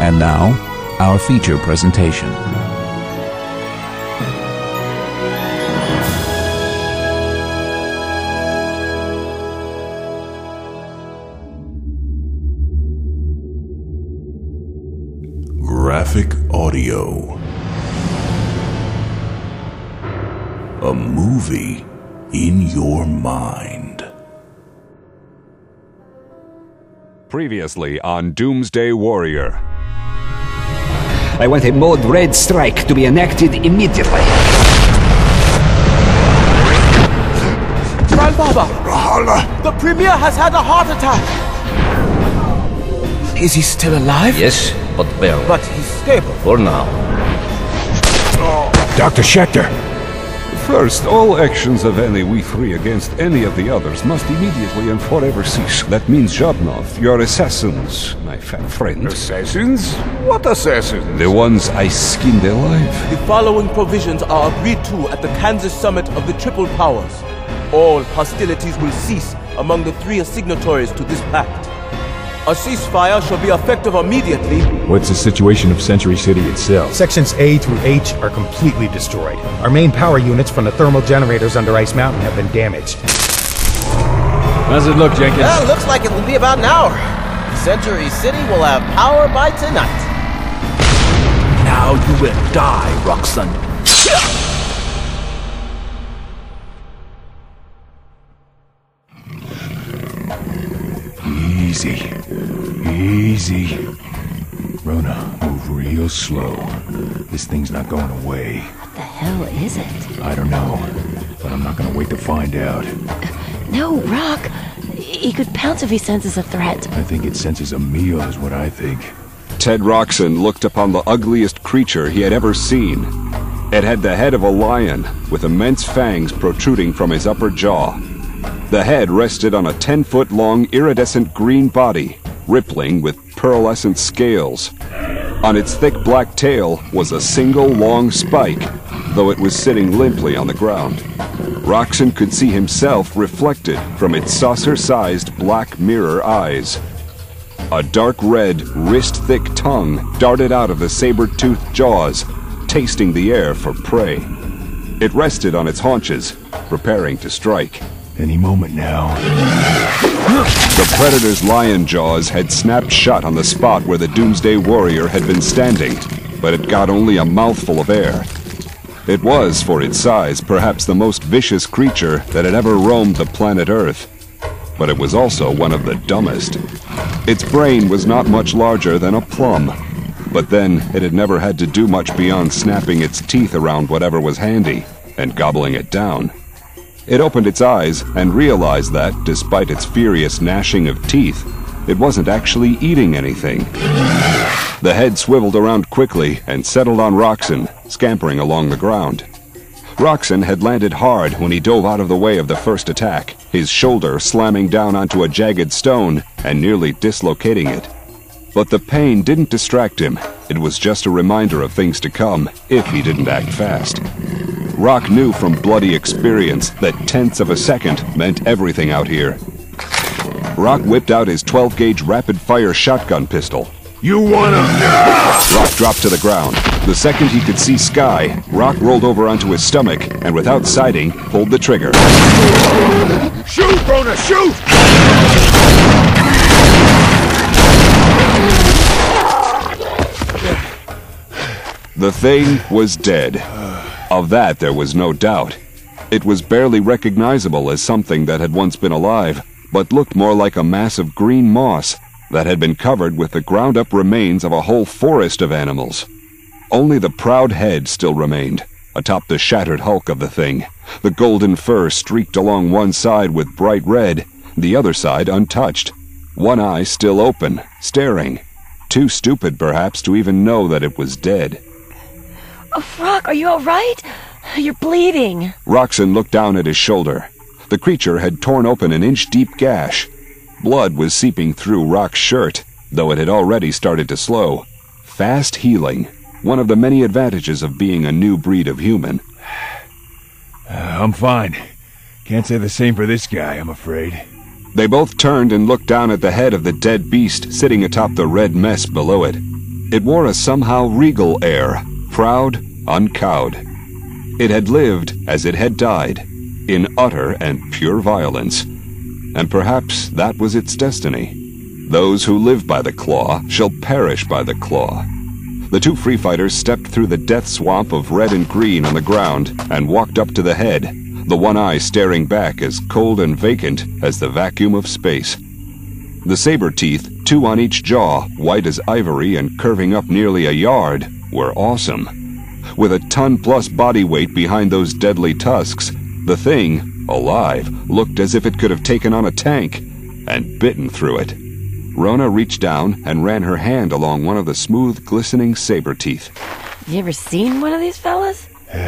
And now, our feature presentation. Graphic audio. A movie in your mind. Previously on Doomsday Warrior. I want a mode red strike to be enacted immediately. Grandfather! The Premier has had a heart attack! Is he still alive? Yes, but barely. But he's stable. For now. Dr. Schechter! First, all actions of any we three against any of the others must immediately and forever cease. That means Jobnoth, your assassins, my fat friend. Assassins? What assassins? The ones I skinned alive. The following provisions are agreed to at the Kansas Summit of the Triple Powers. All hostilities will cease among the three signatories to this pact. A ceasefire shall be effective immediately. What's the situation of Century City itself? Sections A through H are completely destroyed. Our main power units from the thermal generators under Ice Mountain have been damaged. How's it look, Jenkins? Well, looks like it will be about an hour. Century City will have power by tonight. Now you will die, Roxxon. Easy. Easy. Rona, move real slow. This thing's not going away. What the hell is it? I don't know, but I'm not gonna wait to find out. No, Rock. He could pounce if he senses a threat. I think it senses a meal is what I think. Ted Roxxon looked upon the ugliest creature he had ever seen. It had the head of a lion, with immense fangs protruding from his upper jaw. The head rested on a 10-foot-long iridescent green body, rippling with pearlescent scales. On its thick black tail was a single long spike, though it was sitting limply on the ground. Roxxon could see himself reflected from its saucer-sized black mirror eyes. A dark red, wrist-thick tongue darted out of the saber-toothed jaws, tasting the air for prey. It rested on its haunches, preparing to strike. Any moment now. The predator's lion jaws had snapped shut on the spot where the Doomsday Warrior had been standing, but it got only a mouthful of air. It was, for its size, perhaps the most vicious creature that had ever roamed the planet Earth. But it was also one of the dumbest. Its brain was not much larger than a plum, but then it had never had to do much beyond snapping its teeth around whatever was handy and gobbling it down. It opened its eyes and realized that, despite its furious gnashing of teeth, it wasn't actually eating anything. The head swiveled around quickly and settled on Roxxon, scampering along the ground. Roxxon had landed hard when he dove out of the way of the first attack, his shoulder slamming down onto a jagged stone and nearly dislocating it. But the pain didn't distract him. It was just a reminder of things to come, if he didn't act fast. Rock knew from bloody experience that tenths of a second meant everything out here. Rock whipped out his 12-gauge rapid-fire shotgun pistol. You wanna... Rock dropped to the ground. The second he could see sky, Rock rolled over onto his stomach and without sighting, pulled the trigger. Shoot, Rona, shoot! The thing was dead. Of that there was no doubt. It was barely recognizable as something that had once been alive, but looked more like a mass of green moss that had been covered with the ground-up remains of a whole forest of animals. Only the proud head still remained, atop the shattered hulk of the thing. The golden fur streaked along one side with bright red, the other side untouched. One eye still open, staring. Too stupid, perhaps, to even know that it was dead. Oh, Rock, are you all right? You're bleeding. Roxxon looked down at his shoulder. The creature had torn open an inch-deep gash. Blood was seeping through Rock's shirt, though it had already started to slow. Fast healing, one of the many advantages of being a new breed of human. I'm fine. Can't say the same for this guy, I'm afraid. They both turned and looked down at the head of the dead beast sitting atop the red mess below it. It wore a somehow regal air, proud, uncowed. It had lived as it had died, in utter and pure violence. And perhaps that was its destiny. Those who live by the claw shall perish by the claw. The two free fighters stepped through the death swamp of red and green on the ground and walked up to the head, the one eye staring back as cold and vacant as the vacuum of space. The saber teeth, two on each jaw, white as ivory and curving up nearly a yard, were awesome. With a ton-plus body weight behind those deadly tusks, the thing, alive, looked as if it could have taken on a tank and bitten through it. Rona reached down and ran her hand along one of the smooth, glistening saber teeth. You ever seen one of these fellas?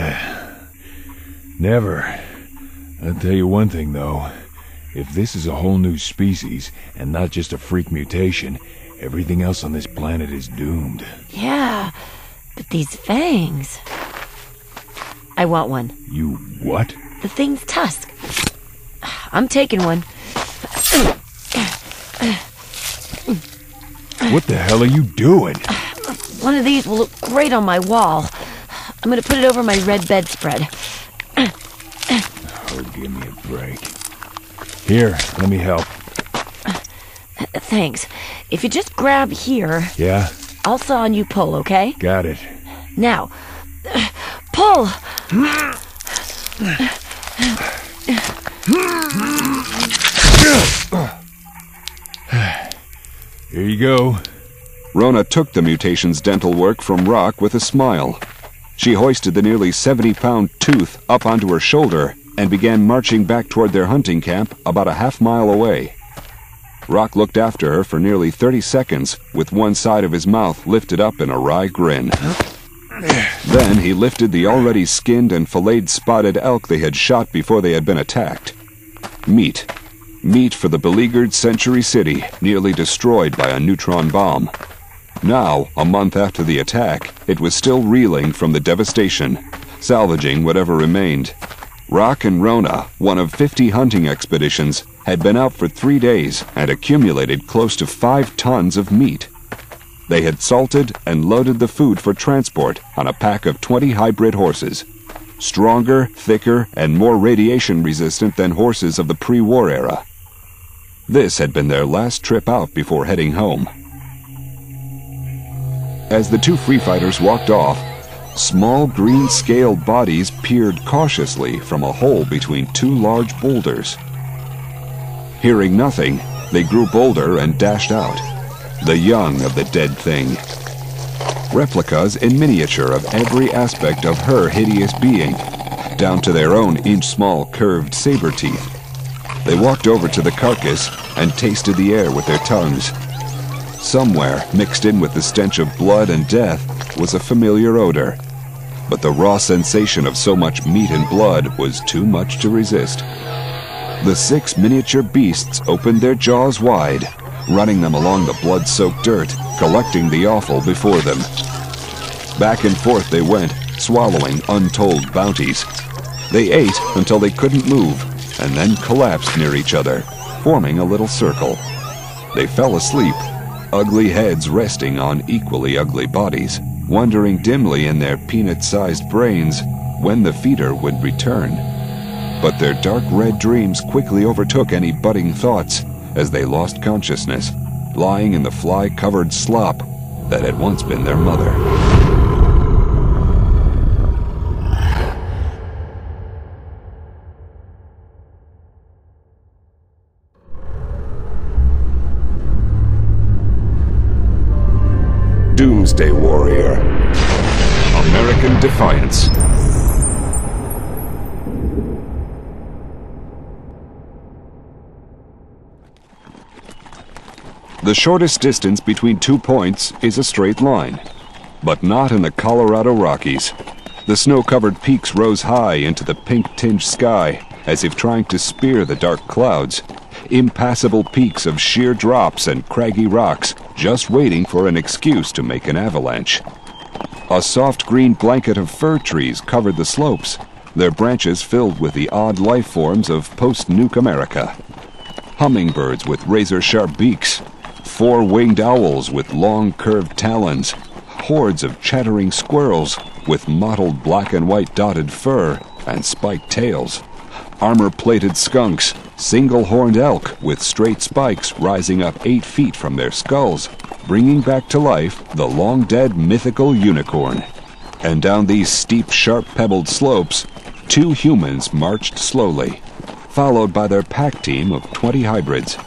Never. I'll tell you one thing, though. If this is a whole new species, and not just a freak mutation, everything else on this planet is doomed. Yeah, but these fangs... I want one. You what? The thing's tusk. I'm taking one. What the hell are you doing? One of these will look great on my wall. I'm gonna put it over my red bedspread. Oh, give me a break. Here, let me help. Thanks. If you just grab here... Yeah? I'll saw and you pull, okay? Got it. Now, pull! Here you go. Rona took the mutation's dental work from Rock with a smile. She hoisted the nearly 70-pound tooth up onto her shoulder and began marching back toward their hunting camp about a half-mile away. Rock looked after her for nearly 30 seconds, with one side of his mouth lifted up in a wry grin. Then he lifted the already skinned and filleted spotted elk they had shot before they had been attacked. Meat. Meat for the beleaguered Century City, nearly destroyed by a neutron bomb. Now, a month after the attack, it was still reeling from the devastation, salvaging whatever remained. Rock and Rona, one of 50 hunting expeditions, had been out for 3 days and accumulated close to 5 tons of meat. They had salted and loaded the food for transport on a pack of 20 hybrid horses. Stronger, thicker, and more radiation-resistant than horses of the pre-war era. This had been their last trip out before heading home. As the two free fighters walked off, small green-scaled bodies peered cautiously from a hole between 2 large boulders. Hearing nothing, they grew bolder and dashed out, the young of the dead thing. Replicas in miniature of every aspect of her hideous being, down to their own inch-small curved saber teeth. They walked over to the carcass and tasted the air with their tongues. Somewhere, mixed in with the stench of blood and death, was a familiar odor. But the raw sensation of so much meat and blood was too much to resist. The 6 miniature beasts opened their jaws wide, running them along the blood-soaked dirt, collecting the offal before them. Back and forth they went, swallowing untold bounties. They ate until they couldn't move, and then collapsed near each other, forming a little circle. They fell asleep, ugly heads resting on equally ugly bodies, wondering dimly in their peanut-sized brains when the feeder would return. But their dark red dreams quickly overtook any budding thoughts as they lost consciousness, lying in the fly-covered slop that had once been their mother. Doomsday Warrior. American Defiance. The shortest distance between 2 points is a straight line, but not in the Colorado Rockies. The snow-covered peaks rose high into the pink-tinged sky, as if trying to spear the dark clouds. Impassable peaks of sheer drops and craggy rocks, just waiting for an excuse to make an avalanche. A soft green blanket of fir trees covered the slopes, their branches filled with the odd life forms of post-nuke America. Hummingbirds with razor-sharp beaks, 4-winged owls with long curved talons, hordes of chattering squirrels with mottled black and white dotted fur and spiked tails, armor-plated skunks, single-horned elk with straight spikes rising up 8 feet from their skulls, bringing back to life the long-dead mythical unicorn. And down these steep, sharp-pebbled slopes, 2 humans marched slowly, followed by their pack team of 20 hybrids.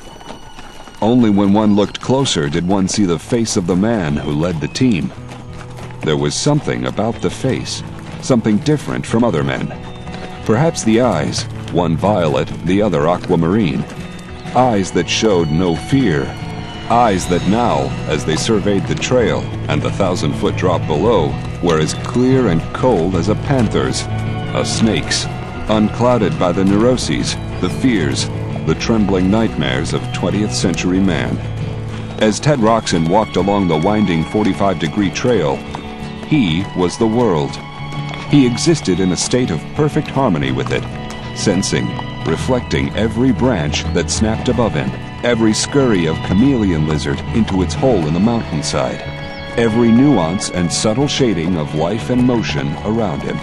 Only when one looked closer did one see the face of the man who led the team. There was something about the face, something different from other men. Perhaps the eyes, one violet, the other aquamarine. Eyes that showed no fear. Eyes that now, as they surveyed the trail and the 1,000-foot drop below, were as clear and cold as a panther's, a snake's, unclouded by the neuroses, the fears, the trembling nightmares of 20th century man. As Ted Roxon walked along the winding 45-degree trail, he was the world. He existed in a state of perfect harmony with it, sensing, reflecting every branch that snapped above him, every scurry of chameleon lizard into its hole in the mountainside, every nuance and subtle shading of life and motion around him.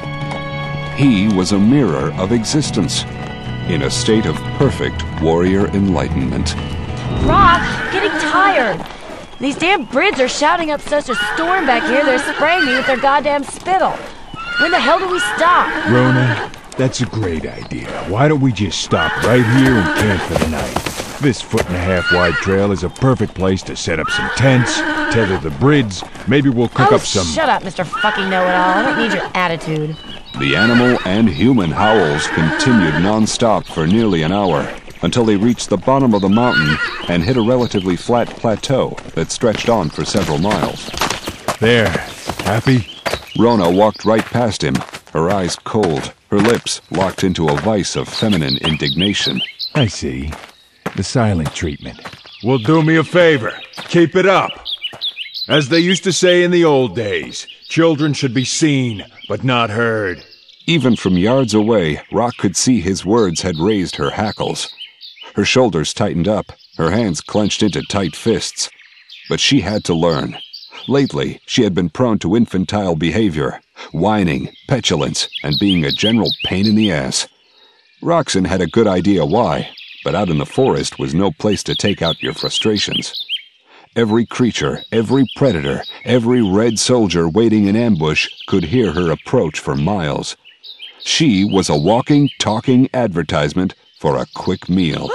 He was a mirror of existence, in a state of perfect warrior enlightenment. Rock, I'm getting tired. These damn Brids are shouting up such a storm back here, they're spraying me with their goddamn spittle. When the hell do we stop? Rona, that's a great idea. Why don't we just stop right here and camp for the night? This 1.5 wide trail is a perfect place to set up some tents, tether the Brids, maybe we'll cook up some... Shut up, Mr. Fucking Know-It-All. I don't need your attitude. The animal and human howls continued non-stop for nearly an hour, until they reached the bottom of the mountain and hit a relatively flat plateau that stretched on for several miles. There. Happy? Rona walked right past him, her eyes cold, her lips locked into a vice of feminine indignation. I see. The silent treatment. Well, do me a favor. Keep it up. As they used to say in the old days, children should be seen, but not heard. Even from yards away, Rock could see his words had raised her hackles. Her shoulders tightened up, her hands clenched into tight fists. But she had to learn. Lately, she had been prone to infantile behavior, whining, petulance, and being a general pain in the ass. Roxon had a good idea why, but out in the forest was no place to take out your frustrations. Every creature, every predator, every red soldier waiting in ambush could hear her approach for miles. She was a walking, talking advertisement for a quick meal.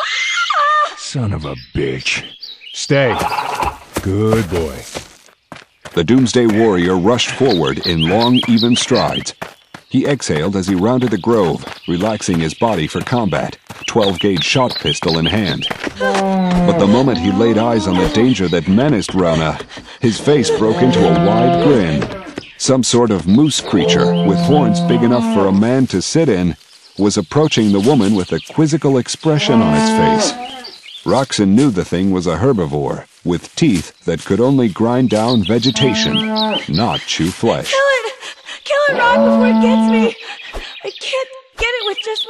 Son of a bitch. Stay. Good boy. The Doomsday Warrior rushed forward in long, even strides. He exhaled as he rounded the grove, relaxing his body for combat, 12-gauge shot pistol in hand. But the moment he laid eyes on the danger that menaced Rona, his face broke into a wide grin. Some sort of moose creature, with horns big enough for a man to sit in, was approaching the woman with a quizzical expression on its face. Roxon knew the thing was a herbivore, with teeth that could only grind down vegetation, not chew flesh. Kill it, Rock, before it gets me! I can't get it with just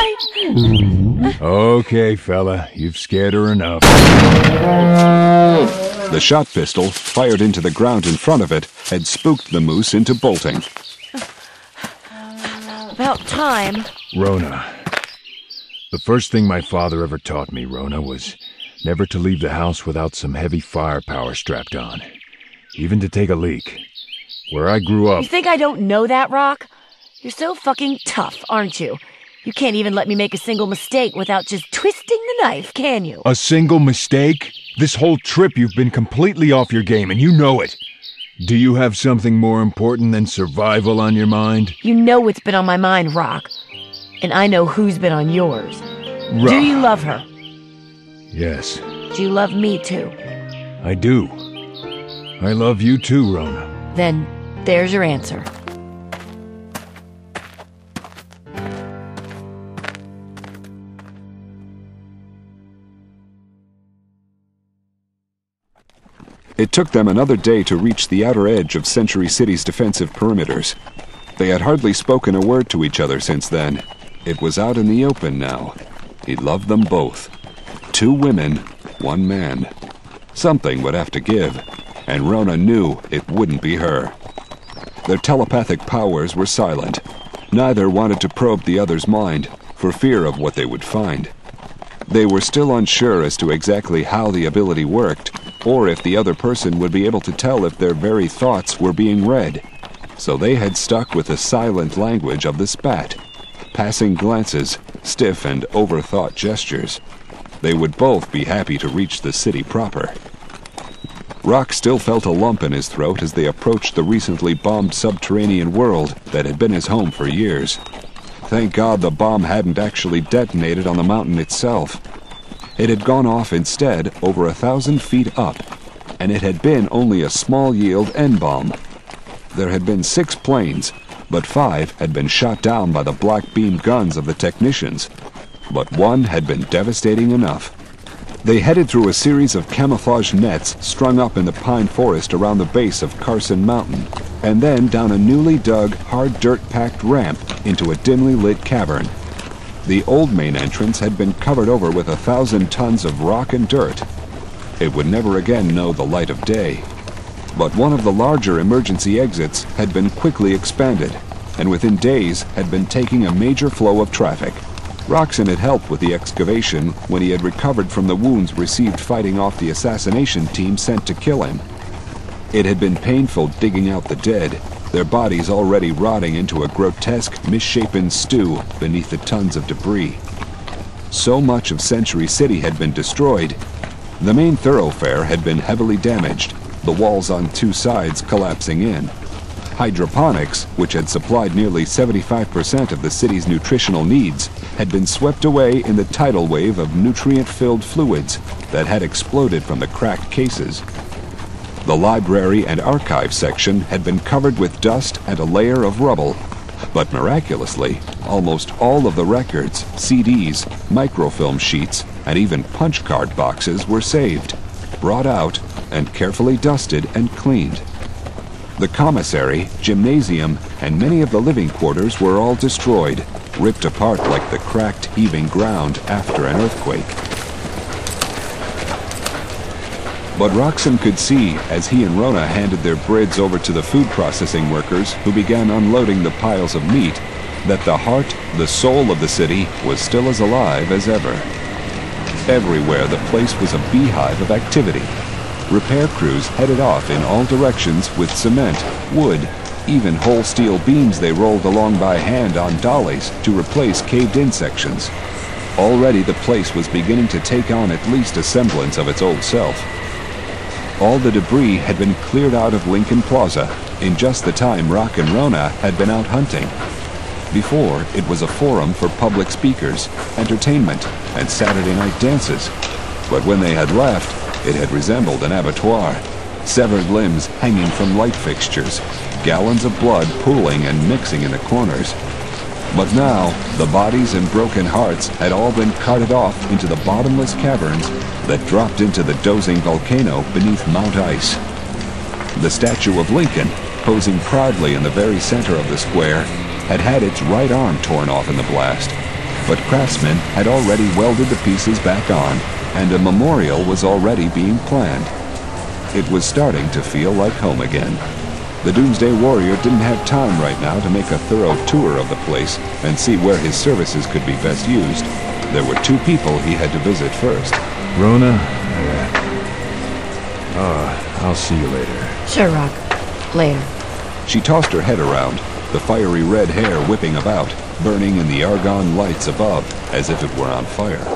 my knife! Okay, fella, you've scared her enough. The shot pistol, fired into the ground in front of it, had spooked the moose into bolting. About time. Rona. The first thing my father ever taught me, Rona, was never to leave the house without some heavy firepower strapped on. Even to take a leak. Where I grew up... You think I don't know that, Rock? You're so fucking tough, aren't you? You can't even let me make a single mistake without just twisting the knife, can you? A single mistake? This whole trip you've been completely off your game, and you know it. Do you have something more important than survival on your mind? You know what's been on my mind, Rock. And I know who's been on yours. Rock. Do you love her? Yes. Do you love me, too? I do. I love you too, Rona. Then, there's your answer. It took them another day to reach the outer edge of Century City's defensive perimeters. They had hardly spoken a word to each other since then. It was out in the open now. He loved them both. 2 women, 1 man. Something would have to give. and Rona knew it wouldn't be her. Their telepathic powers were silent. Neither wanted to probe the other's mind, for fear of what they would find. They were still unsure as to exactly how the ability worked, or if the other person would be able to tell if their very thoughts were being read. So they had stuck with the silent language of the spat, passing glances, stiff and overthought gestures. They would both be happy to reach the city proper. Rock still felt a lump in his throat as they approached the recently bombed subterranean world that had been his home for years. Thank God the bomb hadn't actually detonated on the mountain itself. It had gone off instead over 1,000 feet up, and it had been only a small-yield N-bomb. There had been 6 planes, but 5 had been shot down by the black beam guns of the technicians. But one had been devastating enough. They headed through a series of camouflage nets strung up in the pine forest around the base of Carson Mountain, and then down a newly dug, hard dirt-packed ramp into a dimly lit cavern. The old main entrance had been covered over with 1,000 tons of rock and dirt. It would never again know the light of day. But one of the larger emergency exits had been quickly expanded, and within days had been taking a major flow of traffic. Roxon had helped with the excavation when he had recovered from the wounds received fighting off the assassination team sent to kill him. It had been painful digging out the dead, their bodies already rotting into a grotesque, misshapen stew beneath the tons of debris. So much of Century City had been destroyed. The main thoroughfare had been heavily damaged, the walls on 2 sides collapsing in. Hydroponics, which had supplied nearly 75% of the city's nutritional needs, had been swept away in the tidal wave of nutrient-filled fluids that had exploded from the cracked cases. The library and archive section had been covered with dust and a layer of rubble, but miraculously, almost all of the records, CDs, microfilm sheets, and even punch card boxes were saved, brought out, and carefully dusted and cleaned. The commissary, gymnasium, and many of the living quarters were all destroyed, ripped apart like the cracked, heaving ground after an earthquake. But Roxon could see, as he and Rona handed their brids over to the food processing workers who began unloading the piles of meat, that the heart, the soul of the city was still as alive as ever. Everywhere the place was a beehive of activity. Repair crews headed off in all directions with cement, wood, even whole steel beams they rolled along by hand on dollies to replace caved-in sections. Already the place was beginning to take on at least a semblance of its old self. All the debris had been cleared out of Lincoln Plaza in just the time Rock and Rona had been out hunting. Before, it was a forum for public speakers, entertainment, and Saturday night dances. But when they had left, it had resembled an abattoir, severed limbs hanging from light fixtures, gallons of blood pooling and mixing in the corners. But now, the bodies and broken hearts had all been carted off into the bottomless caverns that dropped into the dozing volcano beneath Mount Ice. The statue of Lincoln, posing proudly in the very center of the square, had had its right arm torn off in the blast, but craftsmen had already welded the pieces back on, and a memorial was already being planned. It was starting to feel like home again. The Doomsday Warrior didn't have time right now to make a thorough tour of the place and see where his services could be best used. There were 2 people he had to visit first. Rona, I'll see you later. Sure, Rock. Later. She tossed her head around, the fiery red hair whipping about, burning in the argon lights above, as if it were on fire.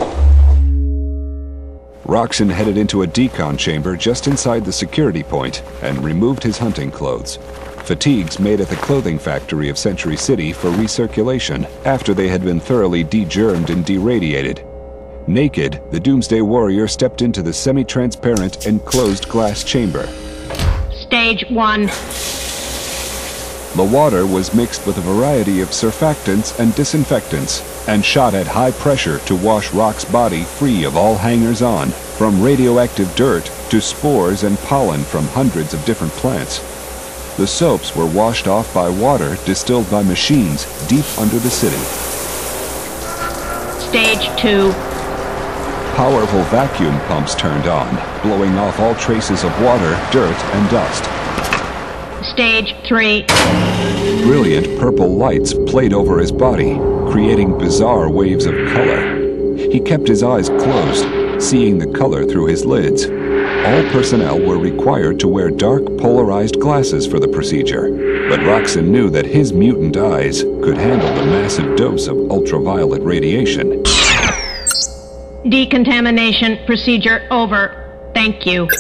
Roxon headed into a decon chamber just inside the security point and removed his hunting clothes. Fatigues made at the clothing factory of Century City for recirculation after they had been thoroughly degermed and deradiated. Naked, the Doomsday Warrior stepped into the semi-transparent enclosed glass chamber. Stage 1. The water was mixed with a variety of surfactants and disinfectants, and shot at high pressure to wash Rock's body free of all hangers-on, from radioactive dirt to spores and pollen from hundreds of different plants. The soaps were washed off by water distilled by machines deep under the city. Stage 2. Powerful vacuum pumps turned on, blowing off all traces of water, dirt, and dust. Stage 3. Brilliant purple lights played over his body, creating bizarre waves of color. He kept his eyes closed, seeing the color through his lids. All personnel were required to wear dark, polarized glasses for the procedure, but Roxxon knew that his mutant eyes could handle the massive dose of ultraviolet radiation. Decontamination procedure over. Thank you.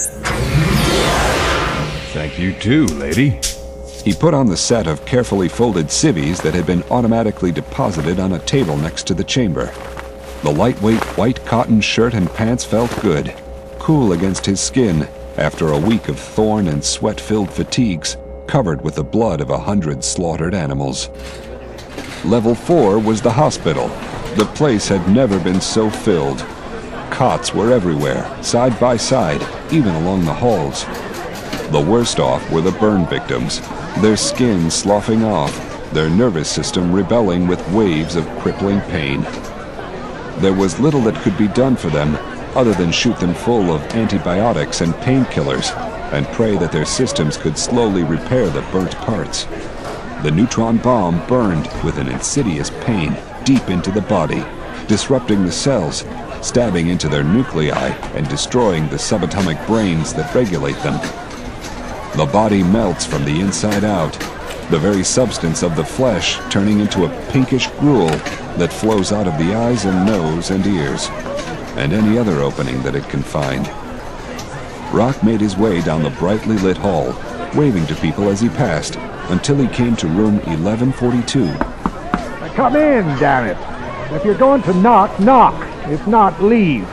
Thank you too, lady. He put on the set of carefully folded civvies that had been automatically deposited on a table next to the chamber. The lightweight white cotton shirt and pants felt good, cool against his skin after a week of thorn and sweat-filled fatigues covered with the blood of 100 slaughtered animals. Level 4 was the hospital. The place had never been so filled. Cots were everywhere, side by side, even along the halls. The worst off were the burn victims, their skin sloughing off, their nervous system rebelling with waves of crippling pain. There was little that could be done for them other than shoot them full of antibiotics and painkillers and pray that their systems could slowly repair the burnt parts. The neutron bomb burned with an insidious pain deep into the body, disrupting the cells, stabbing into their nuclei and destroying the subatomic brains that regulate them. The body melts from the inside out, the very substance of the flesh turning into a pinkish gruel that flows out of the eyes and nose and ears, and any other opening that it can find. Rock made his way down the brightly lit hall, waving to people as he passed, until he came to room 1142. Come in, damn it. If you're going to knock, knock. If not, leave.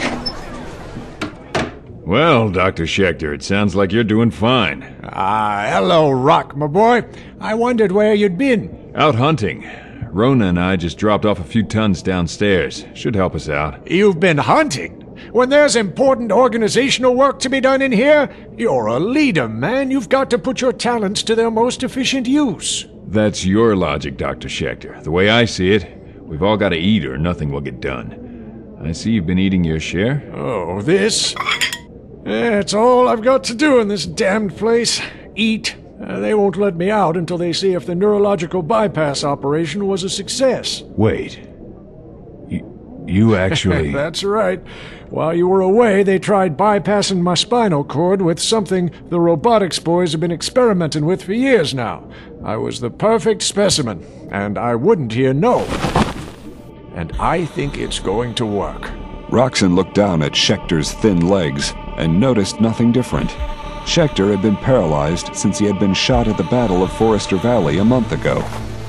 Well, Dr. Schechter, it sounds like you're doing fine. Hello, Rock, my boy. I wondered where you'd been. Out hunting. Rona and I just dropped off a few tons downstairs. Should help us out. You've been hunting? When there's important organizational work to be done in here, you're a leader, man. You've got to put your talents to their most efficient use. That's your logic, Dr. Schechter. The way I see it, we've all got to eat or nothing will get done. I see you've been eating your share. Oh, this? It's all I've got to do in this damned place. Eat. They won't let me out until they see if the neurological bypass operation was a success. Wait. You actually... That's right. While you were away, they tried bypassing my spinal cord with something the robotics boys have been experimenting with for years now. I was the perfect specimen, and I wouldn't hear no. And I think it's going to work. Roxxon looked down at Schechter's thin legs and noticed nothing different. Schechter had been paralyzed since he had been shot at the Battle of Forrester Valley a month ago.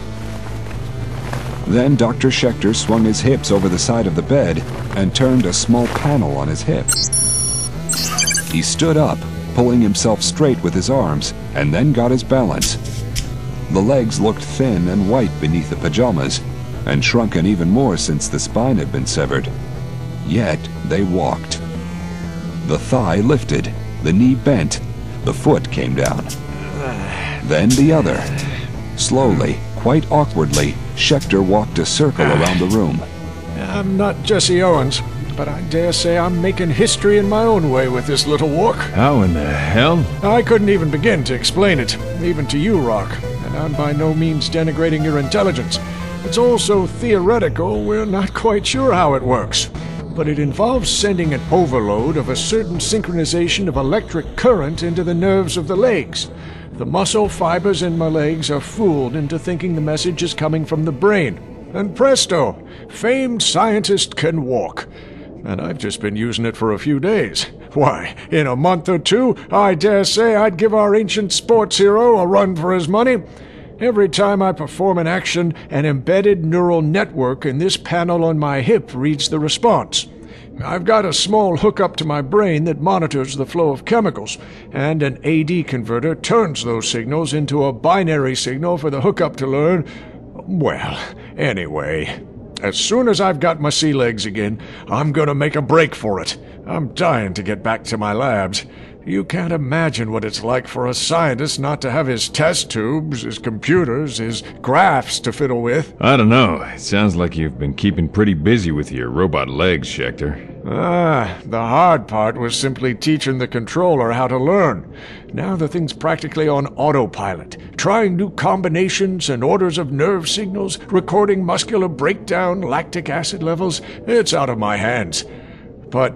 Then Dr. Schechter swung his hips over the side of the bed and turned a small panel on his hip. He stood up, pulling himself straight with his arms, and then got his balance. The legs looked thin and white beneath the pajamas, and shrunken even more since the spine had been severed. Yet they walked. The thigh lifted, the knee bent, the foot came down. Then the other. Slowly, quite awkwardly, Schechter walked a circle around the room. I'm not Jesse Owens, but I dare say I'm making history in my own way with this little walk. How in the hell? I couldn't even begin to explain it, even to you, Rock, and I'm by no means denigrating your intelligence. It's all so theoretical, we're not quite sure how it works. But it involves sending an overload of a certain synchronization of electric current into the nerves of the legs. The muscle fibers in my legs are fooled into thinking the message is coming from the brain. And presto, famed scientist can walk. And I've just been using it for a few days. Why, in a month or two, I dare say I'd give our ancient sports hero a run for his money. Every time I perform an action, an embedded neural network in this panel on my hip reads the response. I've got a small hookup to my brain that monitors the flow of chemicals, and an AD converter turns those signals into a binary signal for the hookup to learn. Well, anyway, as soon as I've got my sea legs again, I'm gonna make a break for it. I'm dying to get back to my labs. You can't imagine what it's like for a scientist not to have his test tubes, his computers, his graphs to fiddle with. I don't know. It sounds like you've been keeping pretty busy with your robot legs, Schechter. The hard part was simply teaching the controller how to learn. Now the thing's practically on autopilot, trying new combinations and orders of nerve signals, recording muscular breakdown, lactic acid levels. It's out of my hands. But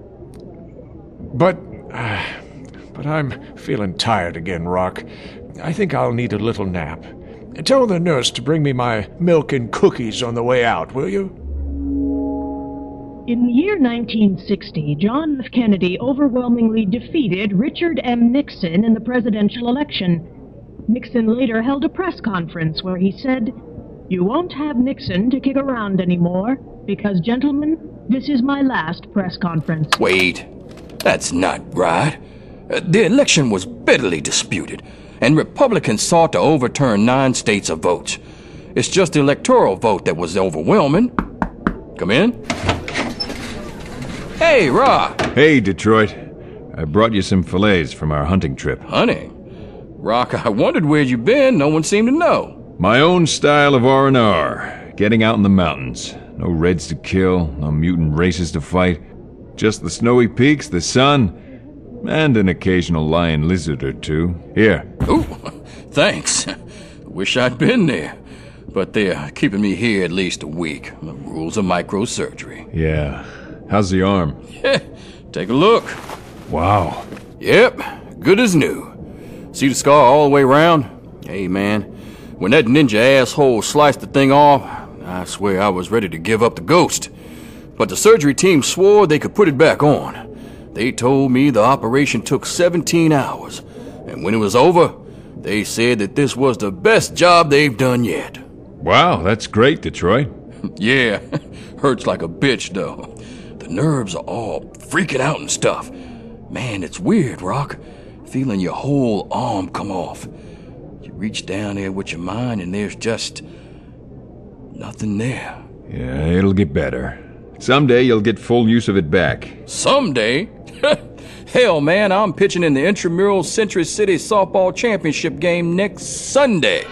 I'm feeling tired again, Rock. I think I'll need a little nap. Tell the nurse to bring me my milk and cookies on the way out, will you? In the year 1960, John F. Kennedy overwhelmingly defeated Richard M. Nixon in the presidential election. Nixon later held a press conference where he said, "You won't have Nixon to kick around anymore, because, gentlemen, this is my last press conference." Wait, that's not right. The election was bitterly disputed, and Republicans sought to overturn 9 states of votes. It's just the electoral vote that was overwhelming. Come in. Hey, Rock. Hey, Detroit. I brought you some fillets from our hunting trip. Hunting? Rock, I wondered where you'd been. No one seemed to know. My own style of R&R. Getting out in the mountains. No reds to kill, no mutant races to fight. Just the snowy peaks, the sun, and an occasional lion lizard or two. Here. Ooh, thanks. Wish I'd been there. But they're keeping me here at least a week. The rules of microsurgery. Yeah. How's the arm? Take a look. Wow. Yep, good as new. See the scar all the way around? Hey, man, when that ninja asshole sliced the thing off, I swear I was ready to give up the ghost. But the surgery team swore they could put it back on. They told me the operation took 17 hours. And when it was over, they said that this was the best job they've done yet. Wow, that's great, Detroit. Yeah, hurts like a bitch, though. The nerves are all freaking out and stuff. Man, it's weird, Rock. Feeling your whole arm come off. You reach down there with your mind and there's just nothing there. Yeah, it'll get better. Someday you'll get full use of it back. Someday? Hell, man, I'm pitching in the intramural Century City softball championship game next Sunday.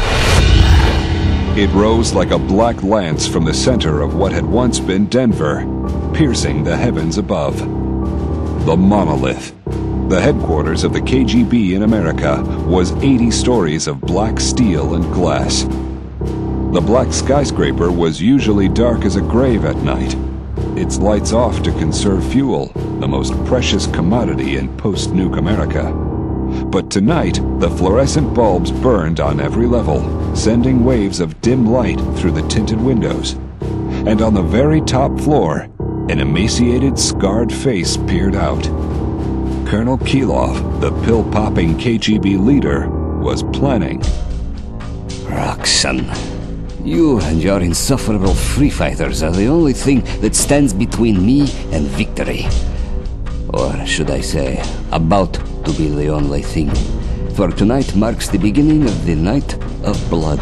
It rose like a black lance from the center of what had once been Denver, piercing the heavens above. The monolith, the headquarters of the KGB in America, was 80 stories of black steel and glass. The black skyscraper was usually dark as a grave at night, its lights off to conserve fuel, the most precious commodity in post-nuke America. But tonight, the fluorescent bulbs burned on every level, sending waves of dim light through the tinted windows. And on the very top floor, an emaciated, scarred face peered out. Colonel Keeloff, the pill-popping KGB leader, was planning. Roxanne, you and your insufferable free fighters are the only thing that stands between me and victory. Or should I say, about to be the only thing. For tonight marks the beginning of the night of blood.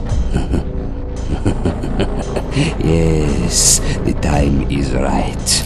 Yes, the time is right.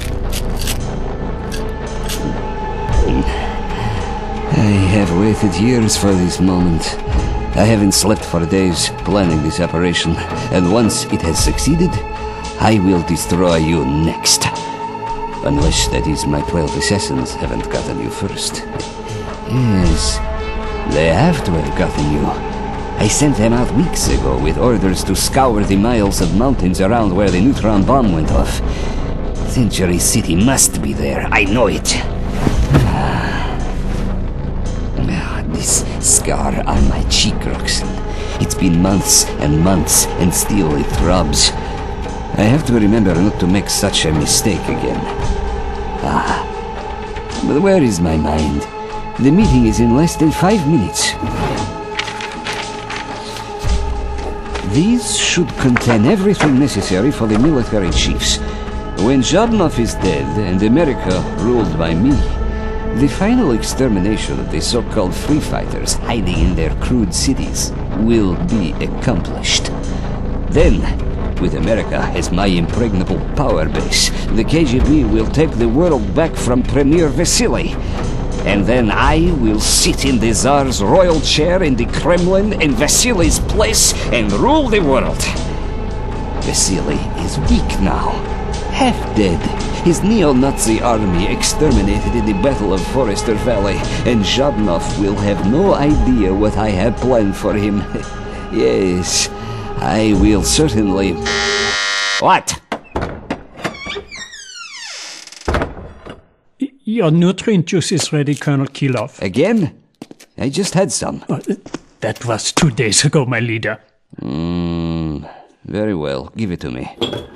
I have waited years for this moment. I haven't slept for days planning this operation, and once it has succeeded, I will destroy you next. Unless, that is, my 12 assassins haven't gotten you first. Yes, they have to have gotten you. I sent them out weeks ago with orders to scour the miles of mountains around where the neutron bomb went off. Century City must be there, I know it. This scar on my cheek, Roxanne. It's been months, and still it throbs. I have to remember not to make such a mistake again. But where is my mind? The meeting is in less than 5 minutes. These should contain everything necessary for the military chiefs. When Zharnov is dead and America ruled by me, the final extermination of the so-called free fighters hiding in their crude cities will be accomplished. Then, with America as my impregnable power base, the KGB will take the world back from Premier Vasily. and then I will sit in the Tsar's royal chair in the Kremlin in Vasily's place and rule the world. Vasily is weak now, half dead. His neo-Nazi army exterminated in the Battle of Forester Valley, and Zhabnov will have no idea what I have planned for him. Yes, I will certainly... What? Your nutrient juice is ready, Colonel Kilov. Again? I just had some. That was 2 days ago, my leader. Very well. Give it to me.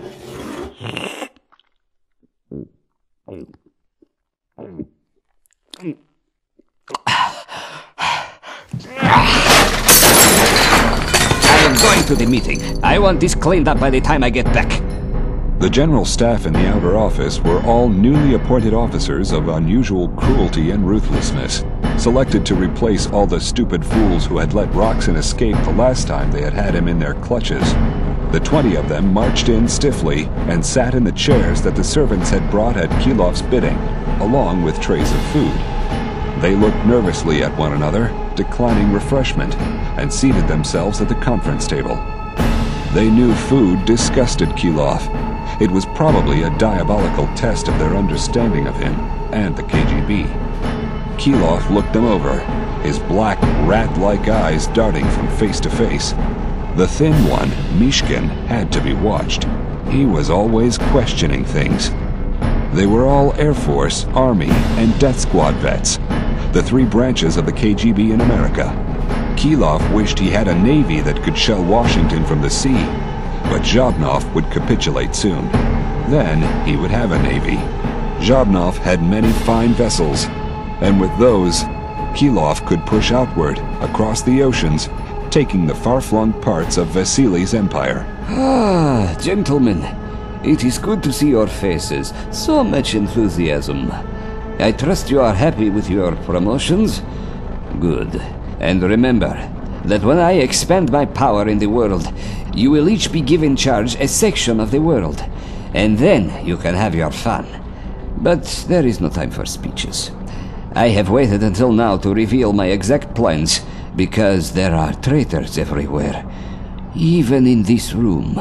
I am going to the meeting. I want this cleaned up by the time I get back. The general staff in the outer office were all newly appointed officers of unusual cruelty and ruthlessness, selected to replace all the stupid fools who had let Roxon escape the last time they had him in their clutches. The 20 of them marched in stiffly and sat in the chairs that the servants had brought at Kilov's bidding, along with trays of food. They looked nervously at one another, declining refreshment, and seated themselves at the conference table. They knew food disgusted Kilov. It was probably a diabolical test of their understanding of him and the KGB. Kilov looked them over, his black, rat-like eyes darting from face to face. The thin one, Mishkin, had to be watched. He was always questioning things. They were all Air Force, Army, and Death Squad vets, the 3 branches of the KGB in America. Kilov wished he had a navy that could shell Washington from the sea, but Zhabnov would capitulate soon. Then he would have a navy. Zhabnov had many fine vessels, and with those, Kilov could push outward, across the oceans, taking the far-flung parts of Vasily's empire. Ah, gentlemen, it is good to see your faces. So much enthusiasm. I trust you are happy with your promotions? Good. And remember that when I expand my power in the world, you will each be given charge a section of the world, and then you can have your fun. But there is no time for speeches. I have waited until now to reveal my exact plans, because there are traitors everywhere, even in this room.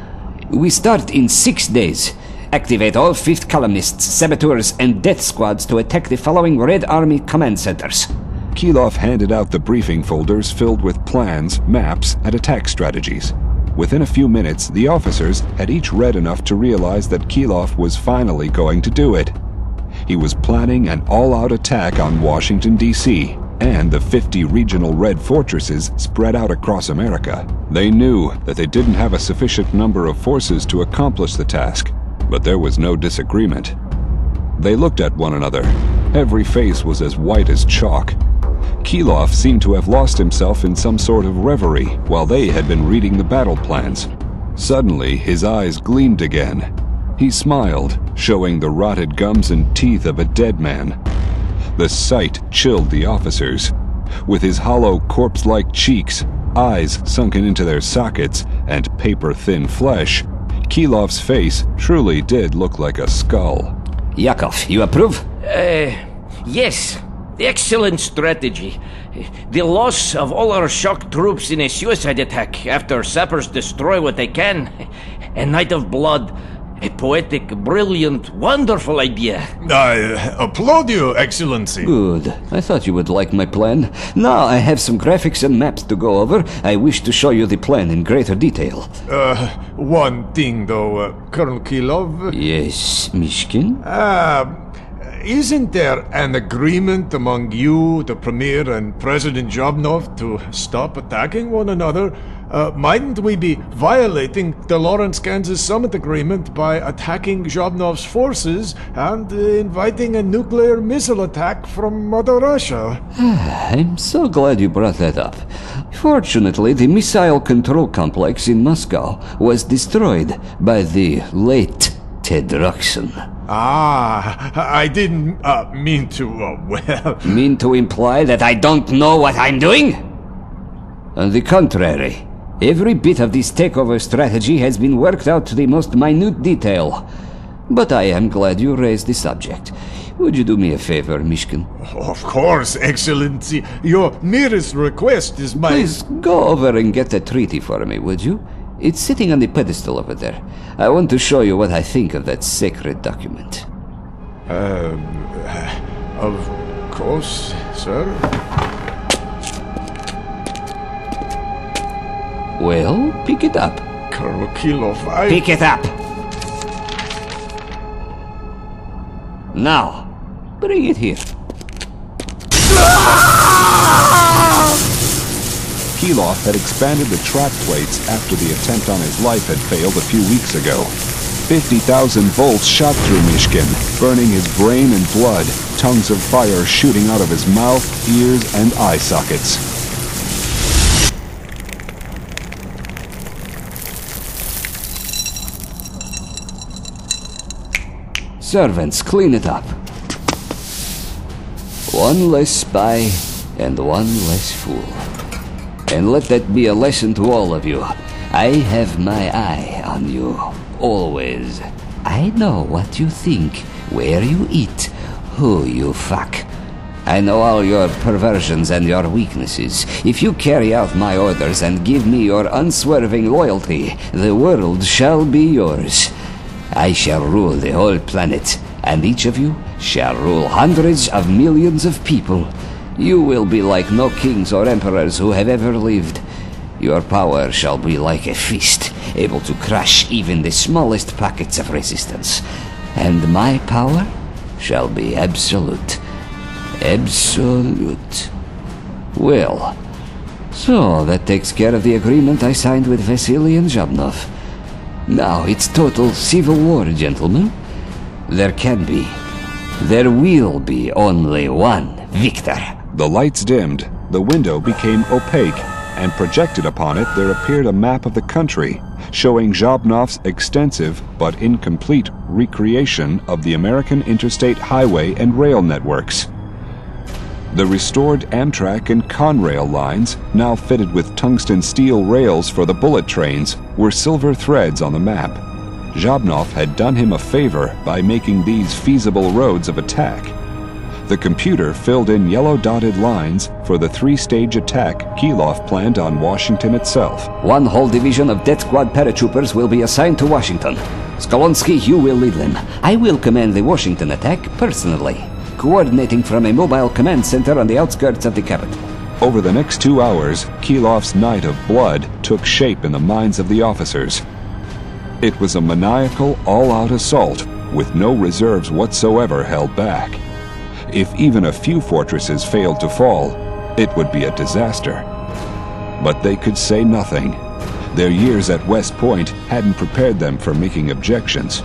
We start in 6 days. Activate all 5th columnists, saboteurs, and death squads to attack the following Red Army command centers. Kilov handed out the briefing folders filled with plans, maps, and attack strategies. Within a few minutes, the officers had each read enough to realize that Kilov was finally going to do it. He was planning an all-out attack on Washington, D.C., and the 50 regional Red fortresses spread out across America. They knew that they didn't have a sufficient number of forces to accomplish the task, but there was no disagreement. They looked at one another. Every face was as white as chalk. Kilov seemed to have lost himself in some sort of reverie while they had been reading the battle plans. Suddenly, his eyes gleamed again. He smiled, showing the rotted gums and teeth of a dead man. The sight chilled the officers. With his hollow, corpse-like cheeks, eyes sunken into their sockets, and paper-thin flesh, Kilov's face truly did look like a skull. Yakov, you approve? Yes. Excellent strategy. The loss of all our shock troops in a suicide attack after sappers destroy what they can. A night of blood. A poetic, brilliant, wonderful idea. I applaud you, Excellency. Good. I thought you would like my plan. Now I have some graphics and maps to go over. I wish to show you the plan in greater detail. One thing though, Colonel Kilov. Yes, Mishkin? Isn't there an agreement among you, the Premier, and President Zhabnov to stop attacking one another? Mightn't we be violating the Lawrence, Kansas Summit Agreement by attacking Zhabnov's forces and inviting a nuclear missile attack from Mother Russia? I'm so glad you brought that up. Fortunately, the missile control complex in Moscow was destroyed by the late Ted Roxon. I didn't mean to, well... Mean to imply that I don't know what I'm doing? On the contrary, every bit of this takeover strategy has been worked out to the most minute detail. But I am glad you raised the subject. Would you do me a favor, Mishkin? Of course, Excellency. Your merest request is my... Please, go over and get the treaty for me, would you? It's sitting on the pedestal over there. I want to show you what I think of that sacred document. Of course, sir. Well, pick it up. Colonel Kilov, Pick it up! Now, bring it here. Kilov had expanded the trap plates after the attempt on his life had failed a few weeks ago. 50,000 bolts shot through Mishkin, burning his brain and blood, tongues of fire shooting out of his mouth, ears, and eye sockets. Servants, clean it up. One less spy and one less fool. And let that be a lesson to all of you. I have my eye on you, always. I know what you think, where you eat, who you fuck. I know all your perversions and your weaknesses. If you carry out my orders and give me your unswerving loyalty, the world shall be yours. I shall rule the whole planet, and each of you shall rule hundreds of millions of people. You will be like no kings or emperors who have ever lived. Your power shall be like a fist, able to crush even the smallest pockets of resistance. And my power shall be absolute. Absolute. Well, so that takes care of the agreement I signed with Vasily and Zhabnov. Now it's total civil war, gentlemen. There will be only one victor. The lights dimmed, the window became opaque, and projected upon it there appeared a map of the country, showing Zhabnov's extensive but incomplete recreation of the American interstate highway and rail networks. The restored Amtrak and Conrail lines, now fitted with tungsten steel rails for the bullet trains, were silver threads on the map. Zhabnov had done him a favor by making these feasible roads of attack. The computer filled in yellow dotted lines for the three-stage attack Kilov planned on Washington itself. One whole division of Death Squad paratroopers will be assigned to Washington. Skolonsky, you will lead them. I will command the Washington attack personally, coordinating from a mobile command center on the outskirts of the capital. Over the next 2 hours, Kilov's night of blood took shape in the minds of the officers. It was a maniacal, all-out assault, with no reserves whatsoever held back. If even a few fortresses failed to fall, it would be a disaster. But they could say nothing. Their years at West Point hadn't prepared them for making objections.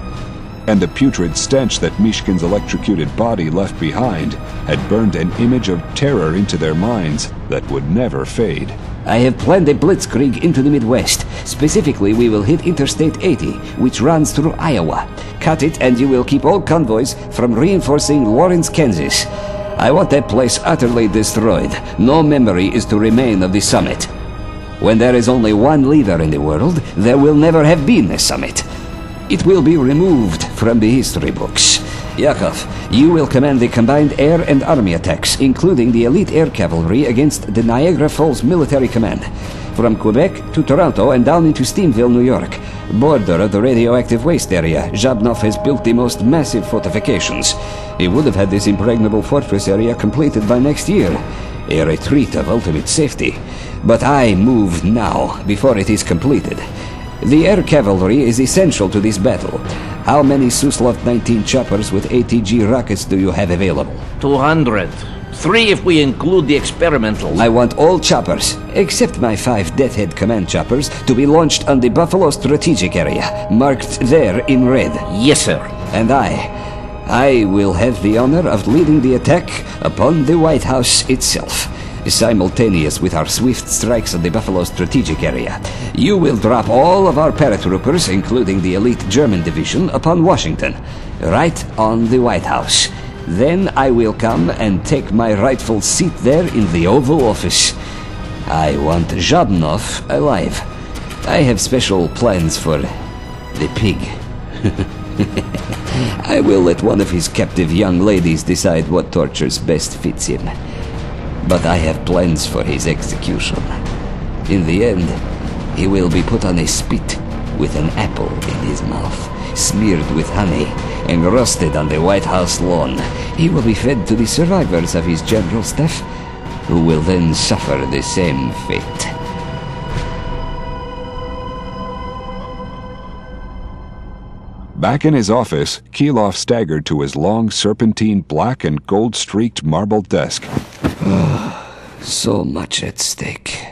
And the putrid stench that Mishkin's electrocuted body left behind had burned an image of terror into their minds that would never fade. I have planned a blitzkrieg into the Midwest. Specifically, we will hit Interstate 80, which runs through Iowa. Cut it and you will keep all convoys from reinforcing Lawrence, Kansas. I want that place utterly destroyed. No memory is to remain of the summit. When there is only one leader in the world, there will never have been a summit. It will be removed from the history books. Yakov, you will command the combined air and army attacks, including the elite air cavalry against the Niagara Falls Military Command. From Quebec to Toronto and down into Steamville, New York, border of the radioactive waste area, Zhabnov has built the most massive fortifications. He would have had this impregnable fortress area completed by next year, a retreat of ultimate safety. But I move now, before it is completed. The air cavalry is essential to this battle. How many Suslov 19 choppers with ATG rockets do you have available? 200. 3 if we include the experimentals. I want all choppers, except my 5 Deathhead command choppers, to be launched on the Buffalo strategic area, marked there in red. Yes, sir. And I will have the honor of leading the attack upon the White House itself. Simultaneous with our swift strikes on the Buffalo strategic area, you will drop all of our paratroopers, including the elite German division, upon Washington, right on the White House. Then I will come and take my rightful seat there in the Oval Office. I want Zhabnov alive. I have special plans for the pig. I will let one of his captive young ladies decide what tortures best fits him. But I have plans for his execution. In the end, he will be put on a spit with an apple in his mouth, smeared with honey, and roasted on the White House lawn. He will be fed to the survivors of his general staff, who will then suffer the same fate. Back in his office, Keeloff staggered to his long, serpentine, black and gold-streaked marble desk. So much at stake.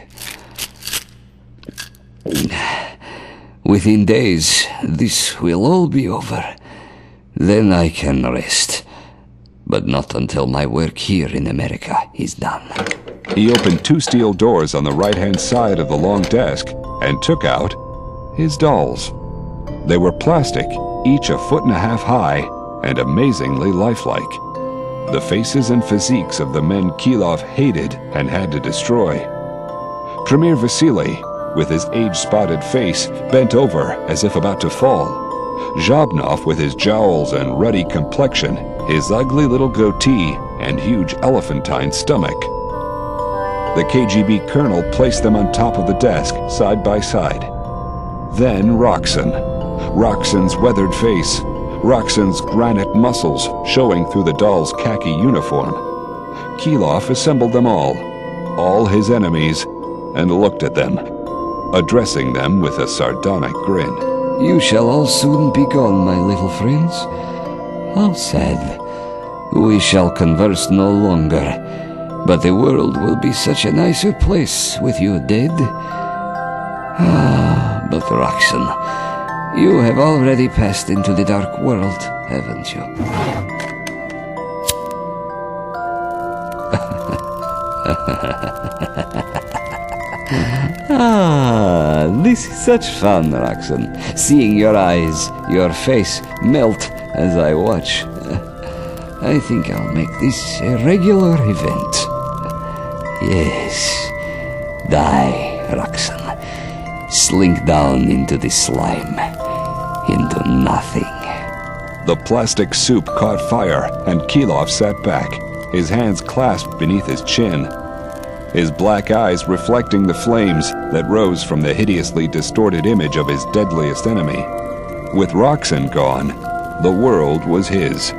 Within days, this will all be over. Then I can rest. But not until my work here in America is done. He opened 2 steel doors on the right-hand side of the long desk and took out his dolls. They were plastic, each 1.5 feet high, and amazingly lifelike. The faces and physiques of the men Keeloff hated and had to destroy. Premier Vasily, with his age-spotted face, bent over as if about to fall. Zhabnov, with his jowls and ruddy complexion, his ugly little goatee, and huge elephantine stomach. The KGB colonel placed them on top of the desk, side by side. Then Roxanne. Roxanne's weathered face, Roxanne's granite muscles showing through the doll's khaki uniform. Keeloff assembled them all his enemies, and looked at them, addressing them with a sardonic grin. You shall all soon be gone, my little friends. How sad. We shall converse no longer, but the world will be such a nicer place with you dead. But Roxanne, you have already passed into the dark world, haven't you? This is such fun, Roxanne. Seeing your eyes, your face melt as I watch. I think I'll make this a regular event. Yes. Die, Roxanne. Slink down into the slime. Into nothing. The plastic soup caught fire, and Keeloff sat back, his hands clasped beneath his chin, his black eyes reflecting the flames that rose from the hideously distorted image of his deadliest enemy. With Roxanne gone, the world was his.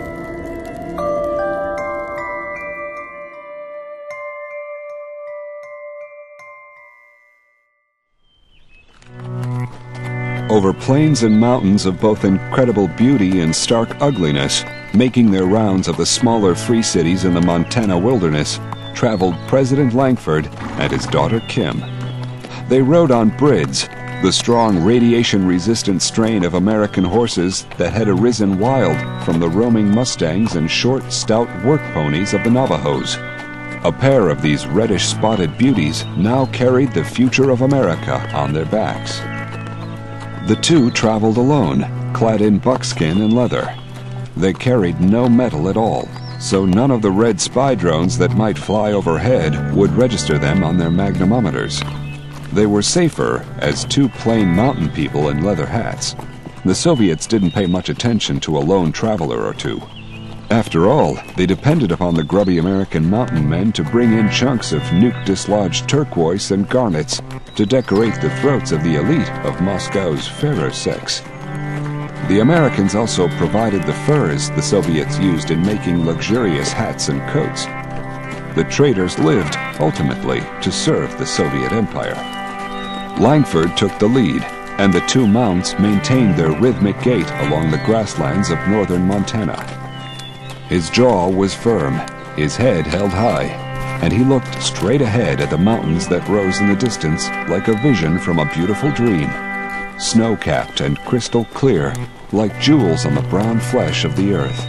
Over plains and mountains of both incredible beauty and stark ugliness, making their rounds of the smaller free cities in the Montana wilderness, traveled President Langford and his daughter Kim. They rode on Brids, the strong radiation-resistant strain of American horses that had arisen wild from the roaming Mustangs and short, stout work ponies of the Navajos. A pair of these reddish-spotted beauties now carried the future of America on their backs. The two traveled alone, clad in buckskin and leather. They carried no metal at all, so none of the red spy drones that might fly overhead would register them on their magnetometers. They were safer as 2 plain mountain people in leather hats. The Soviets didn't pay much attention to a lone traveler or two. After all, they depended upon the grubby American mountain men to bring in chunks of nuke-dislodged turquoise and garnets to decorate the throats of the elite of Moscow's fairer sex. The Americans also provided the furs the Soviets used in making luxurious hats and coats. The traders lived, ultimately, to serve the Soviet Empire. Langford took the lead, and the 2 mounts maintained their rhythmic gait along the grasslands of northern Montana. His jaw was firm, his head held high, and he looked straight ahead at the mountains that rose in the distance like a vision from a beautiful dream, snow-capped and crystal clear, like jewels on the brown flesh of the earth.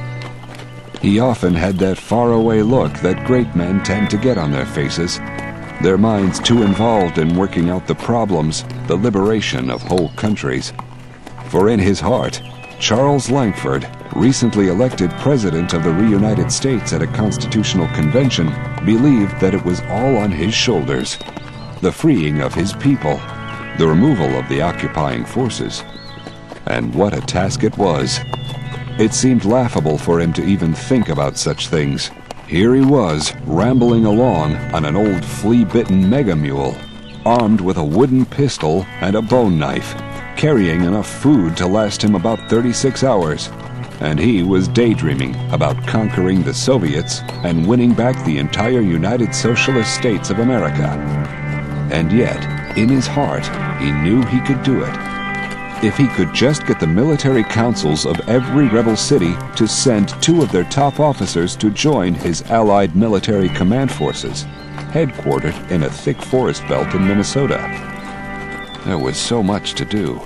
He often had that faraway look that great men tend to get on their faces, their minds too involved in working out the problems, the liberation of whole countries. For in his heart, Charles Langford, recently elected President of the reunited States at a constitutional convention, believed that it was all on his shoulders. The freeing of his people, the removal of the occupying forces. And what a task it was. It seemed laughable for him to even think about such things. Here he was, rambling along on an old flea-bitten mega mule, armed with a wooden pistol and a bone knife, carrying enough food to last him about 36 hours. And he was daydreaming about conquering the Soviets and winning back the entire United Socialist States of America. And yet, in his heart, he knew he could do it. If he could just get the military councils of every rebel city to send 2 of their top officers to join his Allied military command forces, headquartered in a thick forest belt in Minnesota. There was so much to do.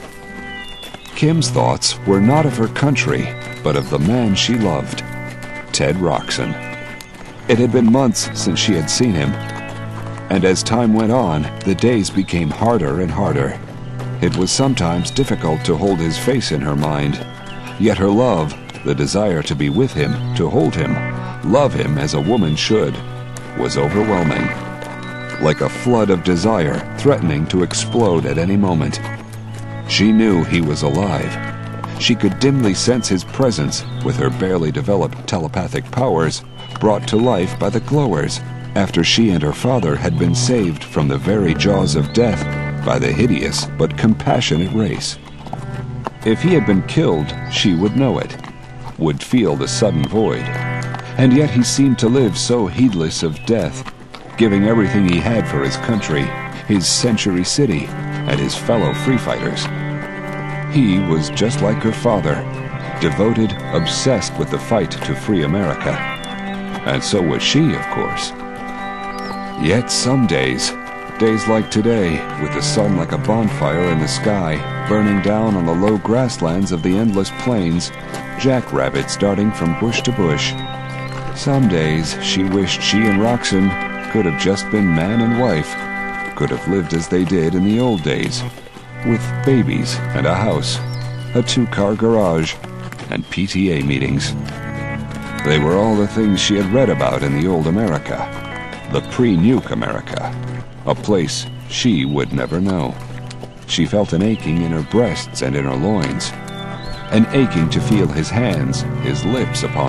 Kim's thoughts were not of her country, but of the man she loved, Ted Roxon. It had been months since she had seen him, and as time went on, the days became harder and harder. It was sometimes difficult to hold his face in her mind, yet her love, the desire to be with him, to hold him, love him as a woman should, was overwhelming. Like a flood of desire threatening to explode at any moment. She knew he was alive. She could dimly sense his presence with her barely developed telepathic powers, brought to life by the glowers, after she and her father had been saved from the very jaws of death by the hideous but compassionate race. If he had been killed, she would know it, would feel the sudden void. And yet he seemed to live so heedless of death, giving everything he had for his country, his Century City, and his fellow free fighters. He was just like her father, devoted, obsessed with the fight to free America. And so was she, of course. Yet some days like today, with the sun like a bonfire in the sky, burning down on the low grasslands of the endless plains, jackrabbits darting from bush to bush. Some days she wished she and Roxon could have just been man and wife, could have lived as they did in the old days, with babies and a house, a 2-car garage, and PTA meetings. They were all the things she had read about in the old America, the pre-nuke America, a place she would never know. She felt an aching in her breasts and in her loins, an aching to feel his hands, his lips upon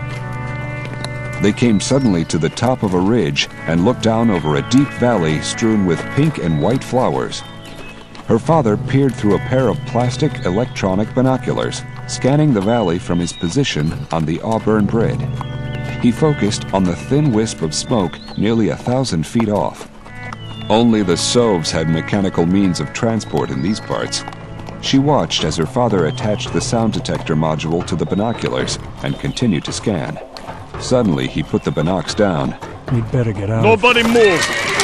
her. They came suddenly to the top of a ridge and looked down over a deep valley strewn with pink and white flowers. Her father peered through a pair of plastic electronic binoculars, scanning the valley from his position on the Auburn Bridge. He focused on the thin wisp of smoke nearly 1,000 feet off. Only the Sovs had mechanical means of transport in these parts. She watched as her father attached the sound detector module to the binoculars and continued to scan. Suddenly, he put the binocs down. We'd better get out. Nobody move!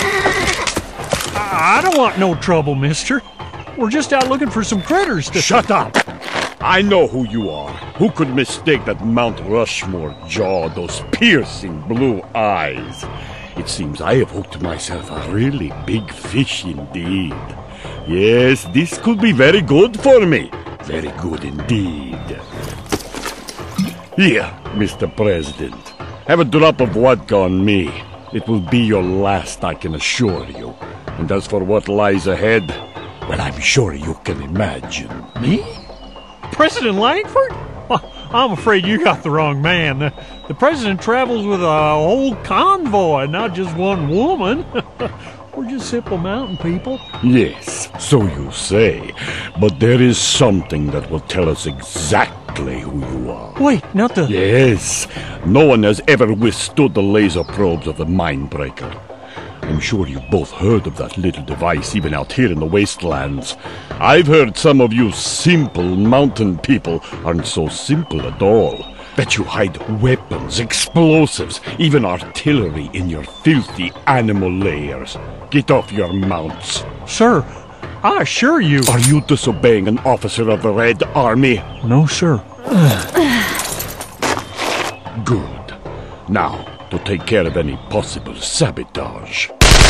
I don't want no trouble, mister. We're just out looking for some critters to... Shut up! I know who you are. Who could mistake that Mount Rushmore jaw, those piercing blue eyes? It seems I have hooked myself a really big fish indeed. Yes, this could be very good for me. Very good indeed. Here, Mr. President. Have a drop of vodka on me. It will be your last, I can assure you. And as for what lies ahead, well, I'm sure you can imagine. Me? President Langford? I'm afraid you got the wrong man. The president travels with a whole convoy, not just one woman. We're just simple mountain people. Yes, so you say. But there is something that will tell us exactly who you are. Wait, not the... Yes. No one has ever withstood the laser probes of the Mindbreaker. I'm sure you've both heard of that little device even out here in the wastelands. I've heard some of you simple mountain people aren't so simple at all. That you hide weapons, explosives, even artillery in your filthy animal lairs. Get off your mounts. Sir, I assure you... Are you disobeying an officer of the Red Army? No, sir. Good. Now, to take care of any possible sabotage.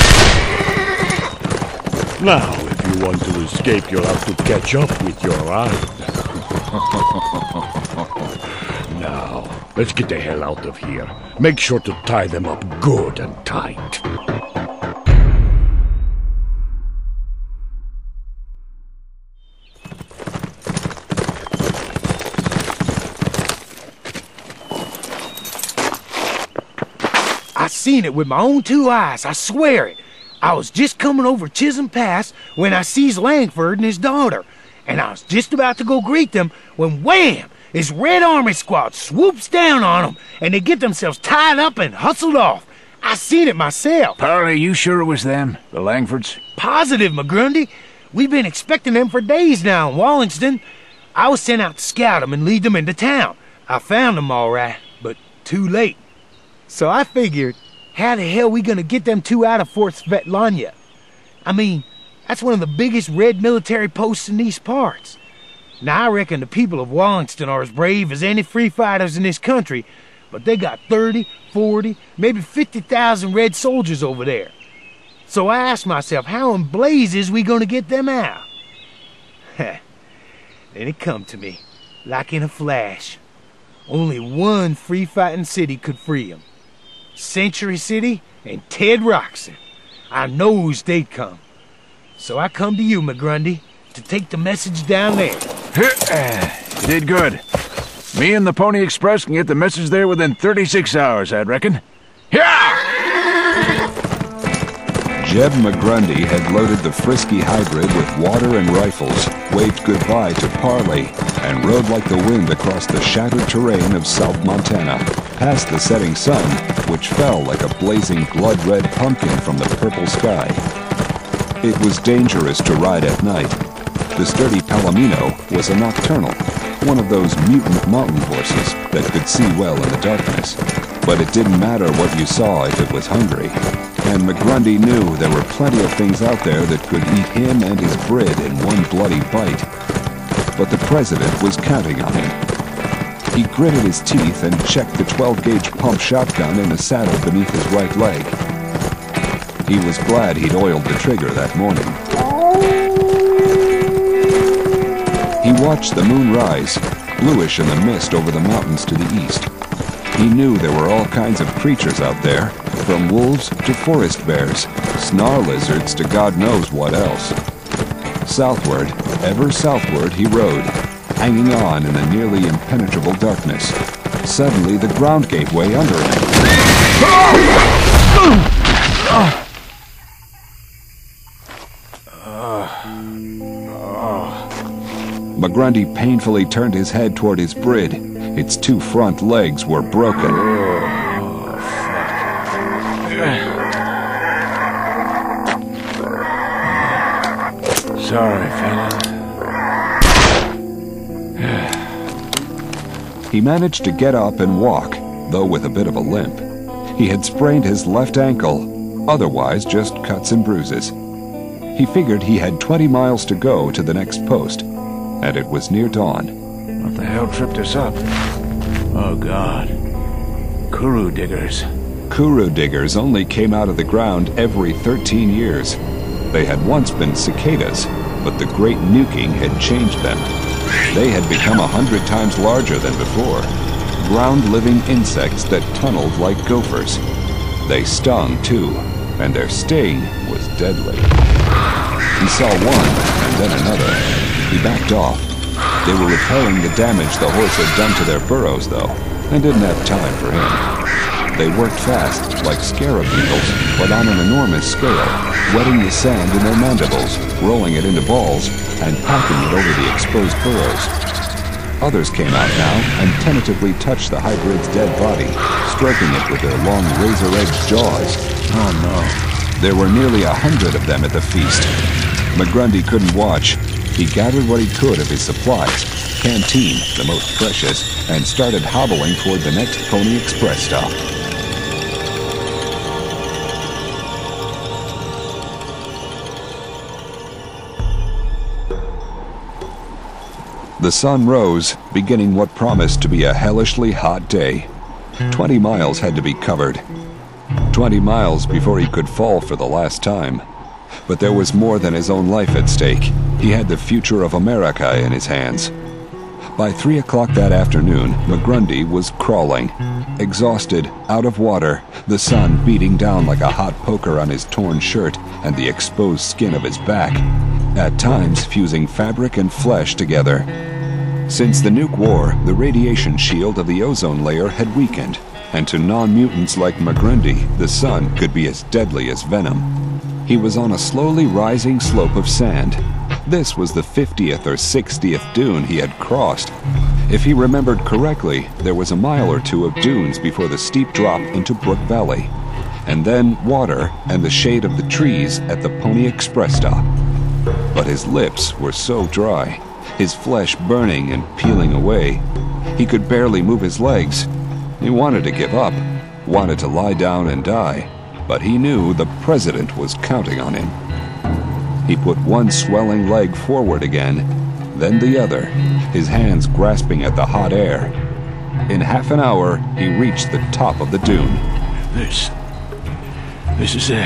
Now, if you want to escape, you'll have to catch up with your ride. Now, let's get the hell out of here. Make sure to tie them up good and tight. I seen it with my own 2 eyes, I swear it. I was just coming over Chisholm Pass when I sees Langford and his daughter, and I was just about to go greet them when wham! This Red Army squad swoops down on them, and they get themselves tied up and hustled off. I seen it myself. Parley, you sure it was them, the Langfords? Positive, McGrundy. We've been expecting them for days now in Wallingston. I was sent out to scout them and lead them into town. I found them all right, but too late. So I figured, how the hell we gonna get them 2 out of Fort Svetlana? I mean, that's one of the biggest Red military posts in these parts. Now I reckon the people of Wallingston are as brave as any free fighters in this country, but they got 30, 40, maybe 50,000 Red soldiers over there. So I asked myself, how in blazes we gonna get them out? Then it come to me, like in a flash. Only one free-fighting city could free them. Century City and Ted Roxon. I knows they'd come. So I come to you, McGrundy, to take the message down there. You did good. Me and the Pony Express can get the message there within 36 hours, I'd reckon. Jeb McGrundy had loaded the frisky hybrid with water and rifles, waved goodbye to Parley, and rode like the wind across the shattered terrain of South Montana, past the setting sun, which fell like a blazing blood-red pumpkin from the purple sky. It was dangerous to ride at night. The sturdy Palomino was a nocturnal, one of those mutant mountain horses that could see well in the darkness. But it didn't matter what you saw if it was hungry. And McGrundy knew there were plenty of things out there that could eat him and his brid in one bloody bite. But the president was counting on him. He gritted his teeth and checked the 12-gauge pump shotgun in the saddle beneath his right leg. He was glad he'd oiled the trigger that morning. He watched the moon rise, bluish in the mist over the mountains to the east. He knew there were all kinds of creatures out there, from wolves to forest bears, snarl lizards to God knows what else. Southward, ever southward he rode, hanging on in the nearly impenetrable darkness. Suddenly the ground gave way under him. McGrundy painfully turned his head toward his brid. Its 2 front legs were broken. Sorry, fella. He managed to get up and walk, though with a bit of a limp. He had sprained his left ankle, otherwise just cuts and bruises. He figured he had 20 miles to go to the next post, and it was near dawn. What the hell tripped us up? Oh, God. Kuru diggers. Kuru diggers only came out of the ground every 13 years. They had once been cicadas, but the great nuking had changed them. They had become 100 times larger than before. Ground-living insects that tunneled like gophers. They stung, too, and their sting was deadly. He saw one, and then another. He backed off. They were repairing the damage the horse had done to their burrows, though, and didn't have time for him. They worked fast, like scarab beetles, but on an enormous scale, wetting the sand in their mandibles, rolling it into balls, and packing it over the exposed burrows. Others came out now and tentatively touched the hybrid's dead body, stroking it with their long razor-edged jaws. Oh, no. There were nearly 100 of them at the feast. McGrundy couldn't watch. He gathered what he could of his supplies, canteen, the most precious, and started hobbling toward the next Pony Express stop. The sun rose, beginning what promised to be a hellishly hot day. 20 miles had to be covered. 20 miles before he could fall for the last time. But there was more than his own life at stake. He had the future of America in his hands. By 3 o'clock that afternoon, McGrundy was crawling. Exhausted, out of water, the sun beating down like a hot poker on his torn shirt and the exposed skin of his back, at times fusing fabric and flesh together. Since the nuke war, the radiation shield of the ozone layer had weakened, and to non-mutants like McGrundy, the sun could be as deadly as venom. He was on a slowly rising slope of sand. This was the 50th or 60th dune he had crossed. If he remembered correctly, there was a mile or two of dunes before the steep drop into Brook Valley, and then water and the shade of the trees at the Pony Express stop. But his lips were so dry, his flesh burning and peeling away. He could barely move his legs. He wanted to give up, wanted to lie down and die, but he knew the president was counting on him. He put one swelling leg forward again, then the other, his hands grasping at the hot air. In half an hour, he reached the top of the dune. This is it.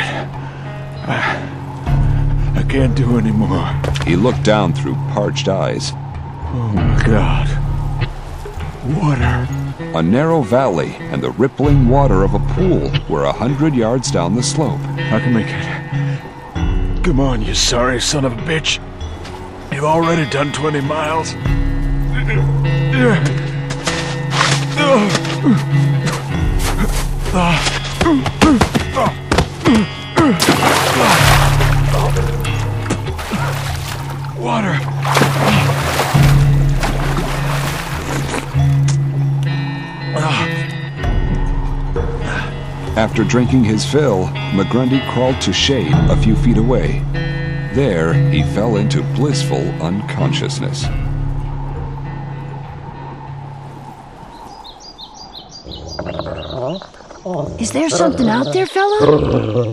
I can't do anymore. He looked down through parched eyes. Oh my God. Water. A narrow valley and the rippling water of a pool were 100 yards down the slope. I can make it. Come on, you sorry son of a bitch. You've already done 20 miles. Water. After drinking his fill, McGrundy crawled to shade a few feet away. There, he fell into blissful unconsciousness. Is there something out there, fella?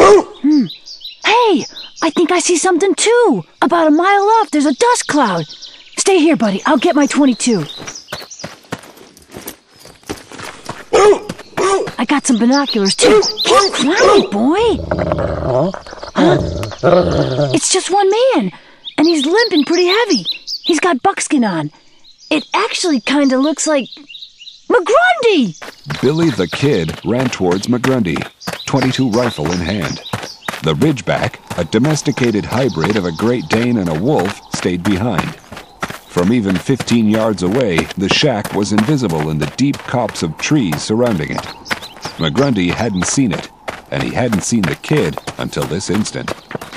Hey, I think I see something too. About a mile off, there's a dust cloud. Stay here, buddy. I'll get my 22. I got some binoculars too. Keep quiet, boy. It's just one man, and he's limping pretty heavy. He's got buckskin on. It actually kind of looks like McGrundy! Billy the Kid ran towards McGrundy, .22 rifle in hand. The Ridgeback, a domesticated hybrid of a Great Dane and a wolf, stayed behind. From even 15 yards away, the shack was invisible in the deep copse of trees surrounding it. McGrundy hadn't seen it, and he hadn't seen the kid until this instant.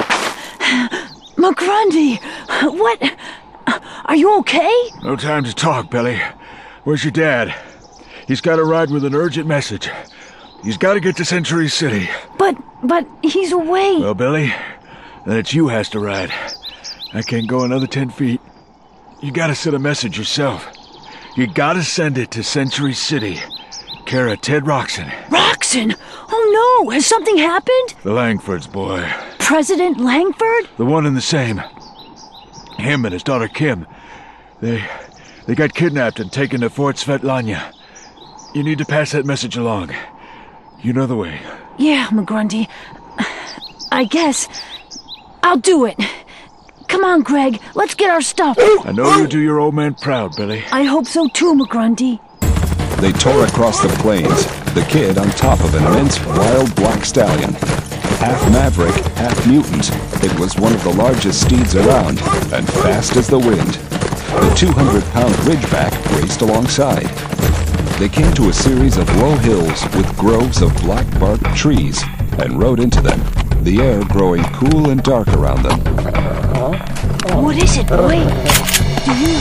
McGrundy! What? Are you okay? No time to talk, Billy. Where's your dad? He's got a ride with an urgent message. He's got to get to Century City. But he's away. Well, Billy, then it's you has to ride. I can't go another 10 feet. You gotta send a message yourself. You gotta send it to Century City. Care of Ted Roxon. Roxon? Oh no! Has something happened? The Langfords, boy. President Langford? The one and the same. Him and his daughter Kim. They got kidnapped and taken to Fort Svetlana. You need to pass that message along. You know the way. Yeah, McGrundy. I guess. I'll do it. Come on, Greg. Let's get our stuff. I know you do your old man proud, Billy. I hope so too, McGrundy. They tore across the plains, the kid on top of an immense wild black stallion. Half maverick, half mutant, it was one of the largest steeds around, and fast as the wind. The 200-pound Ridgeback raced alongside. They came to a series of low hills with groves of black-barked trees, and rode into them, the air growing cool and dark around them. What is it, boy? Do you...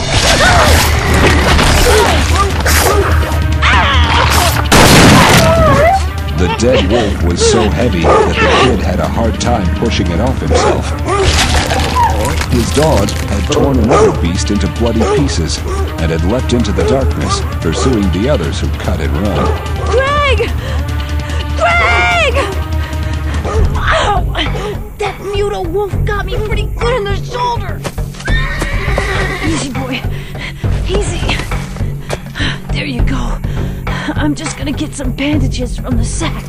The dead wolf was so heavy that the kid had a hard time pushing it off himself. His dog had torn another beast into bloody pieces and had leapt into the darkness, pursuing the others who cut and run. Greg! Greg! Ow! That mute wolf got me pretty good in the shoulder. Easy, boy. Easy. There you go. I'm just gonna get some bandages from the sack.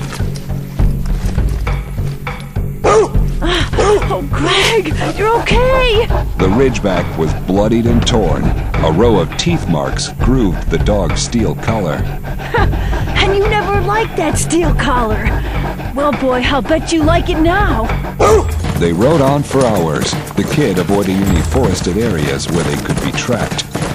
Oh, Greg, you're okay! The Ridgeback was bloodied and torn. A row of teeth marks grooved the dog's steel collar. And you never liked that steel collar. Well, boy, I'll bet you like it now. They rode on for hours, the kid avoiding any forested areas where they could be tracked.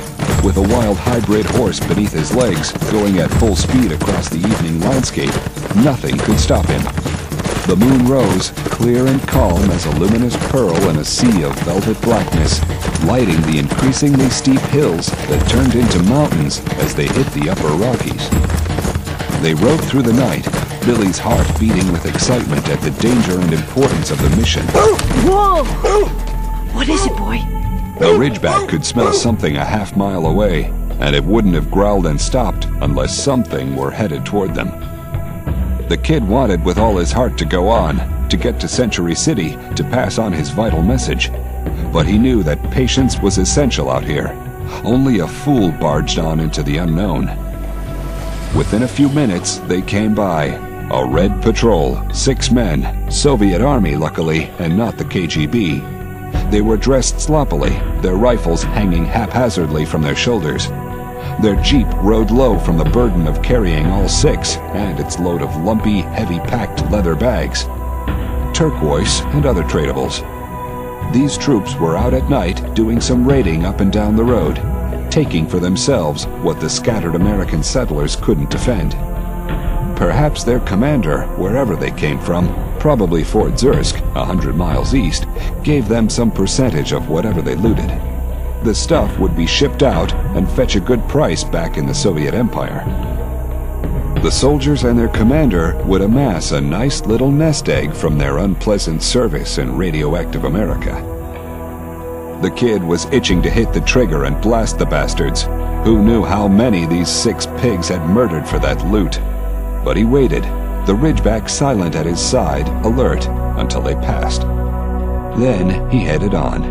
With a wild hybrid horse beneath his legs, going at full speed across the evening landscape, nothing could stop him. The moon rose, clear and calm as a luminous pearl in a sea of velvet blackness, lighting the increasingly steep hills that turned into mountains as they hit the upper Rockies. They rode through the night, Billy's heart beating with excitement at the danger and importance of the mission. Whoa! What is it, boy? A ridgeback could smell something a half-mile away, and it wouldn't have growled and stopped unless something were headed toward them. The kid wanted with all his heart to go on, to get to Century City, to pass on his vital message. But he knew that patience was essential out here. Only a fool barged on into the unknown. Within a few minutes, they came by. A red patrol, 6 men, Soviet Army luckily, and not the KGB. They were dressed sloppily, their rifles hanging haphazardly from their shoulders. Their jeep rode low from the burden of carrying all 6 and its load of lumpy, heavy-packed leather bags. Turquoise and other tradables. These troops were out at night doing some raiding up and down the road, taking for themselves what the scattered American settlers couldn't defend. Perhaps their commander, wherever they came from, probably Fort Zursk, 100 miles east, gave them some percentage of whatever they looted. The stuff would be shipped out and fetch a good price back in the Soviet Empire. The soldiers and their commander would amass a nice little nest egg from their unpleasant service in radioactive America. The kid was itching to hit the trigger and blast the bastards. Who knew how many these 6 pigs had murdered for that loot? But he waited, the ridgeback silent at his side, alert, until they passed. Then he headed on.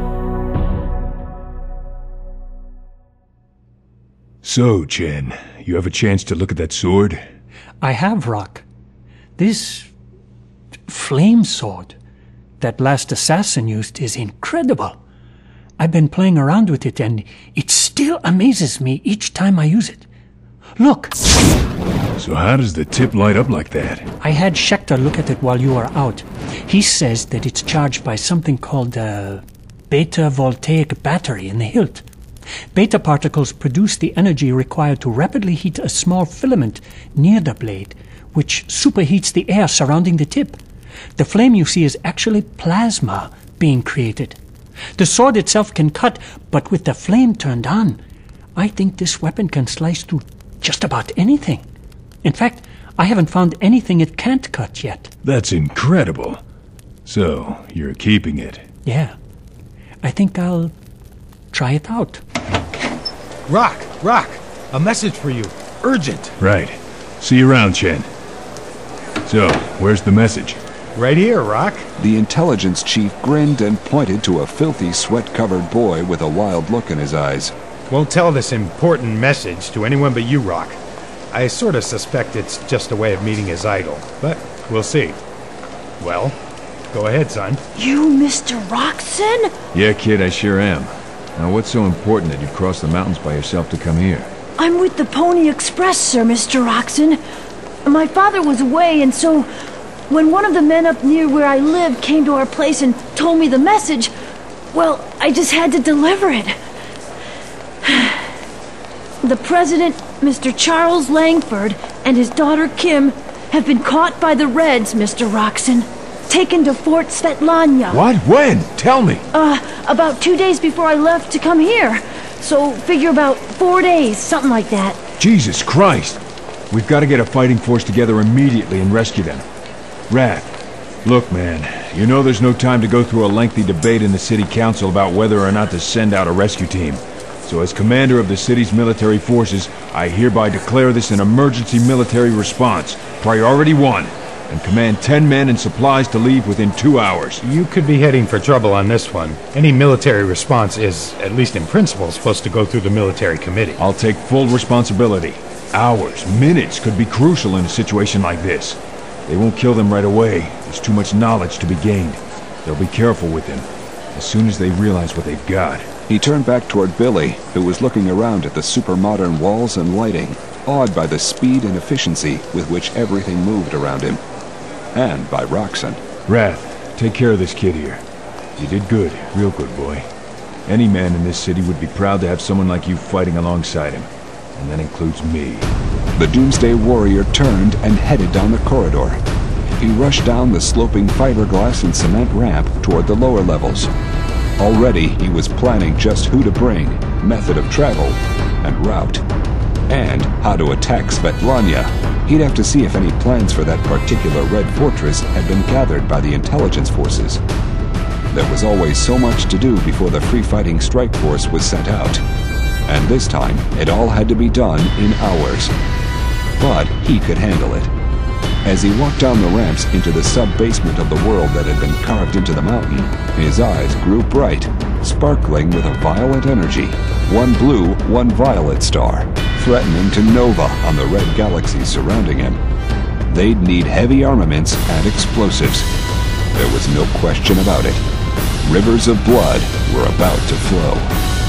So, Chen, you have a chance to look at that sword? I have, Rock. This flame sword that last assassin used is incredible. I've been playing around with it, and it still amazes me each time I use it. Look! So how does the tip light up like that? I had Schechter look at it while you were out. He says that it's charged by something called a beta voltaic battery in the hilt. Beta particles produce the energy required to rapidly heat a small filament near the blade, which superheats the air surrounding the tip. The flame you see is actually plasma being created. The sword itself can cut, but with the flame turned on, I think this weapon can slice through just about anything. In fact, I haven't found anything it can't cut yet. That's incredible. So, you're keeping it? Yeah. I think I'll try it out. Rock! A message for you. Urgent. Right. See you around, Chen. So, where's the message? Right here, Rock. The intelligence chief grinned and pointed to a filthy, sweat-covered boy with a wild look in his eyes. Won't tell this important message to anyone but you, Rock. I sort of suspect it's just a way of meeting his idol, but we'll see. Well, go ahead, son. You Mr. Roxon? Yeah, kid, I sure am. Now, what's so important that you'd cross the mountains by yourself to come here? I'm with the Pony Express, sir, Mr. Roxon. My father was away, and so when one of the men up near where I live came to our place and told me the message, well, I just had to deliver it. The president, Mr. Charles Langford, and his daughter Kim have been caught by the Reds, Mr. Roxon. Taken to Fort Svetlana. What? When? Tell me. About 2 days before I left to come here. So figure about 4 days, something like that. Jesus Christ! We've got to get a fighting force together immediately and rescue them. Wrath, look, man, you know there's no time to go through a lengthy debate in the city council about whether or not to send out a rescue team. So as commander of the city's military forces, I hereby declare this an emergency military response, priority 1, and command 10 men and supplies to leave within 2 hours. You could be heading for trouble on this one. Any military response is, at least in principle, supposed to go through the military committee. I'll take full responsibility. Hours, minutes could be crucial in a situation like this. They won't kill them right away. There's too much knowledge to be gained. They'll be careful with them, as soon as they realize what they've got. He turned back toward Billy, who was looking around at the super-modern walls and lighting, awed by the speed and efficiency with which everything moved around him. And by Roxon. Wrath, take care of this kid here. You did good, real good, boy. Any man in this city would be proud to have someone like you fighting alongside him. And that includes me. The Doomsday Warrior turned and headed down the corridor. He rushed down the sloping fiberglass and cement ramp toward the lower levels. Already he was planning just who to bring, method of travel, and route. And how to attack Svetlana. He'd have to see if any plans for that particular Red Fortress had been gathered by the intelligence forces. There was always so much to do before the free-fighting strike force was sent out. And this time, it all had to be done in hours. But he could handle it. As he walked down the ramps into the sub-basement of the world that had been carved into the mountain, his eyes grew bright, sparkling with a violet energy. One blue, one violet star, threatening to nova on the red galaxies surrounding him. They'd need heavy armaments and explosives. There was no question about it. Rivers of blood were about to flow.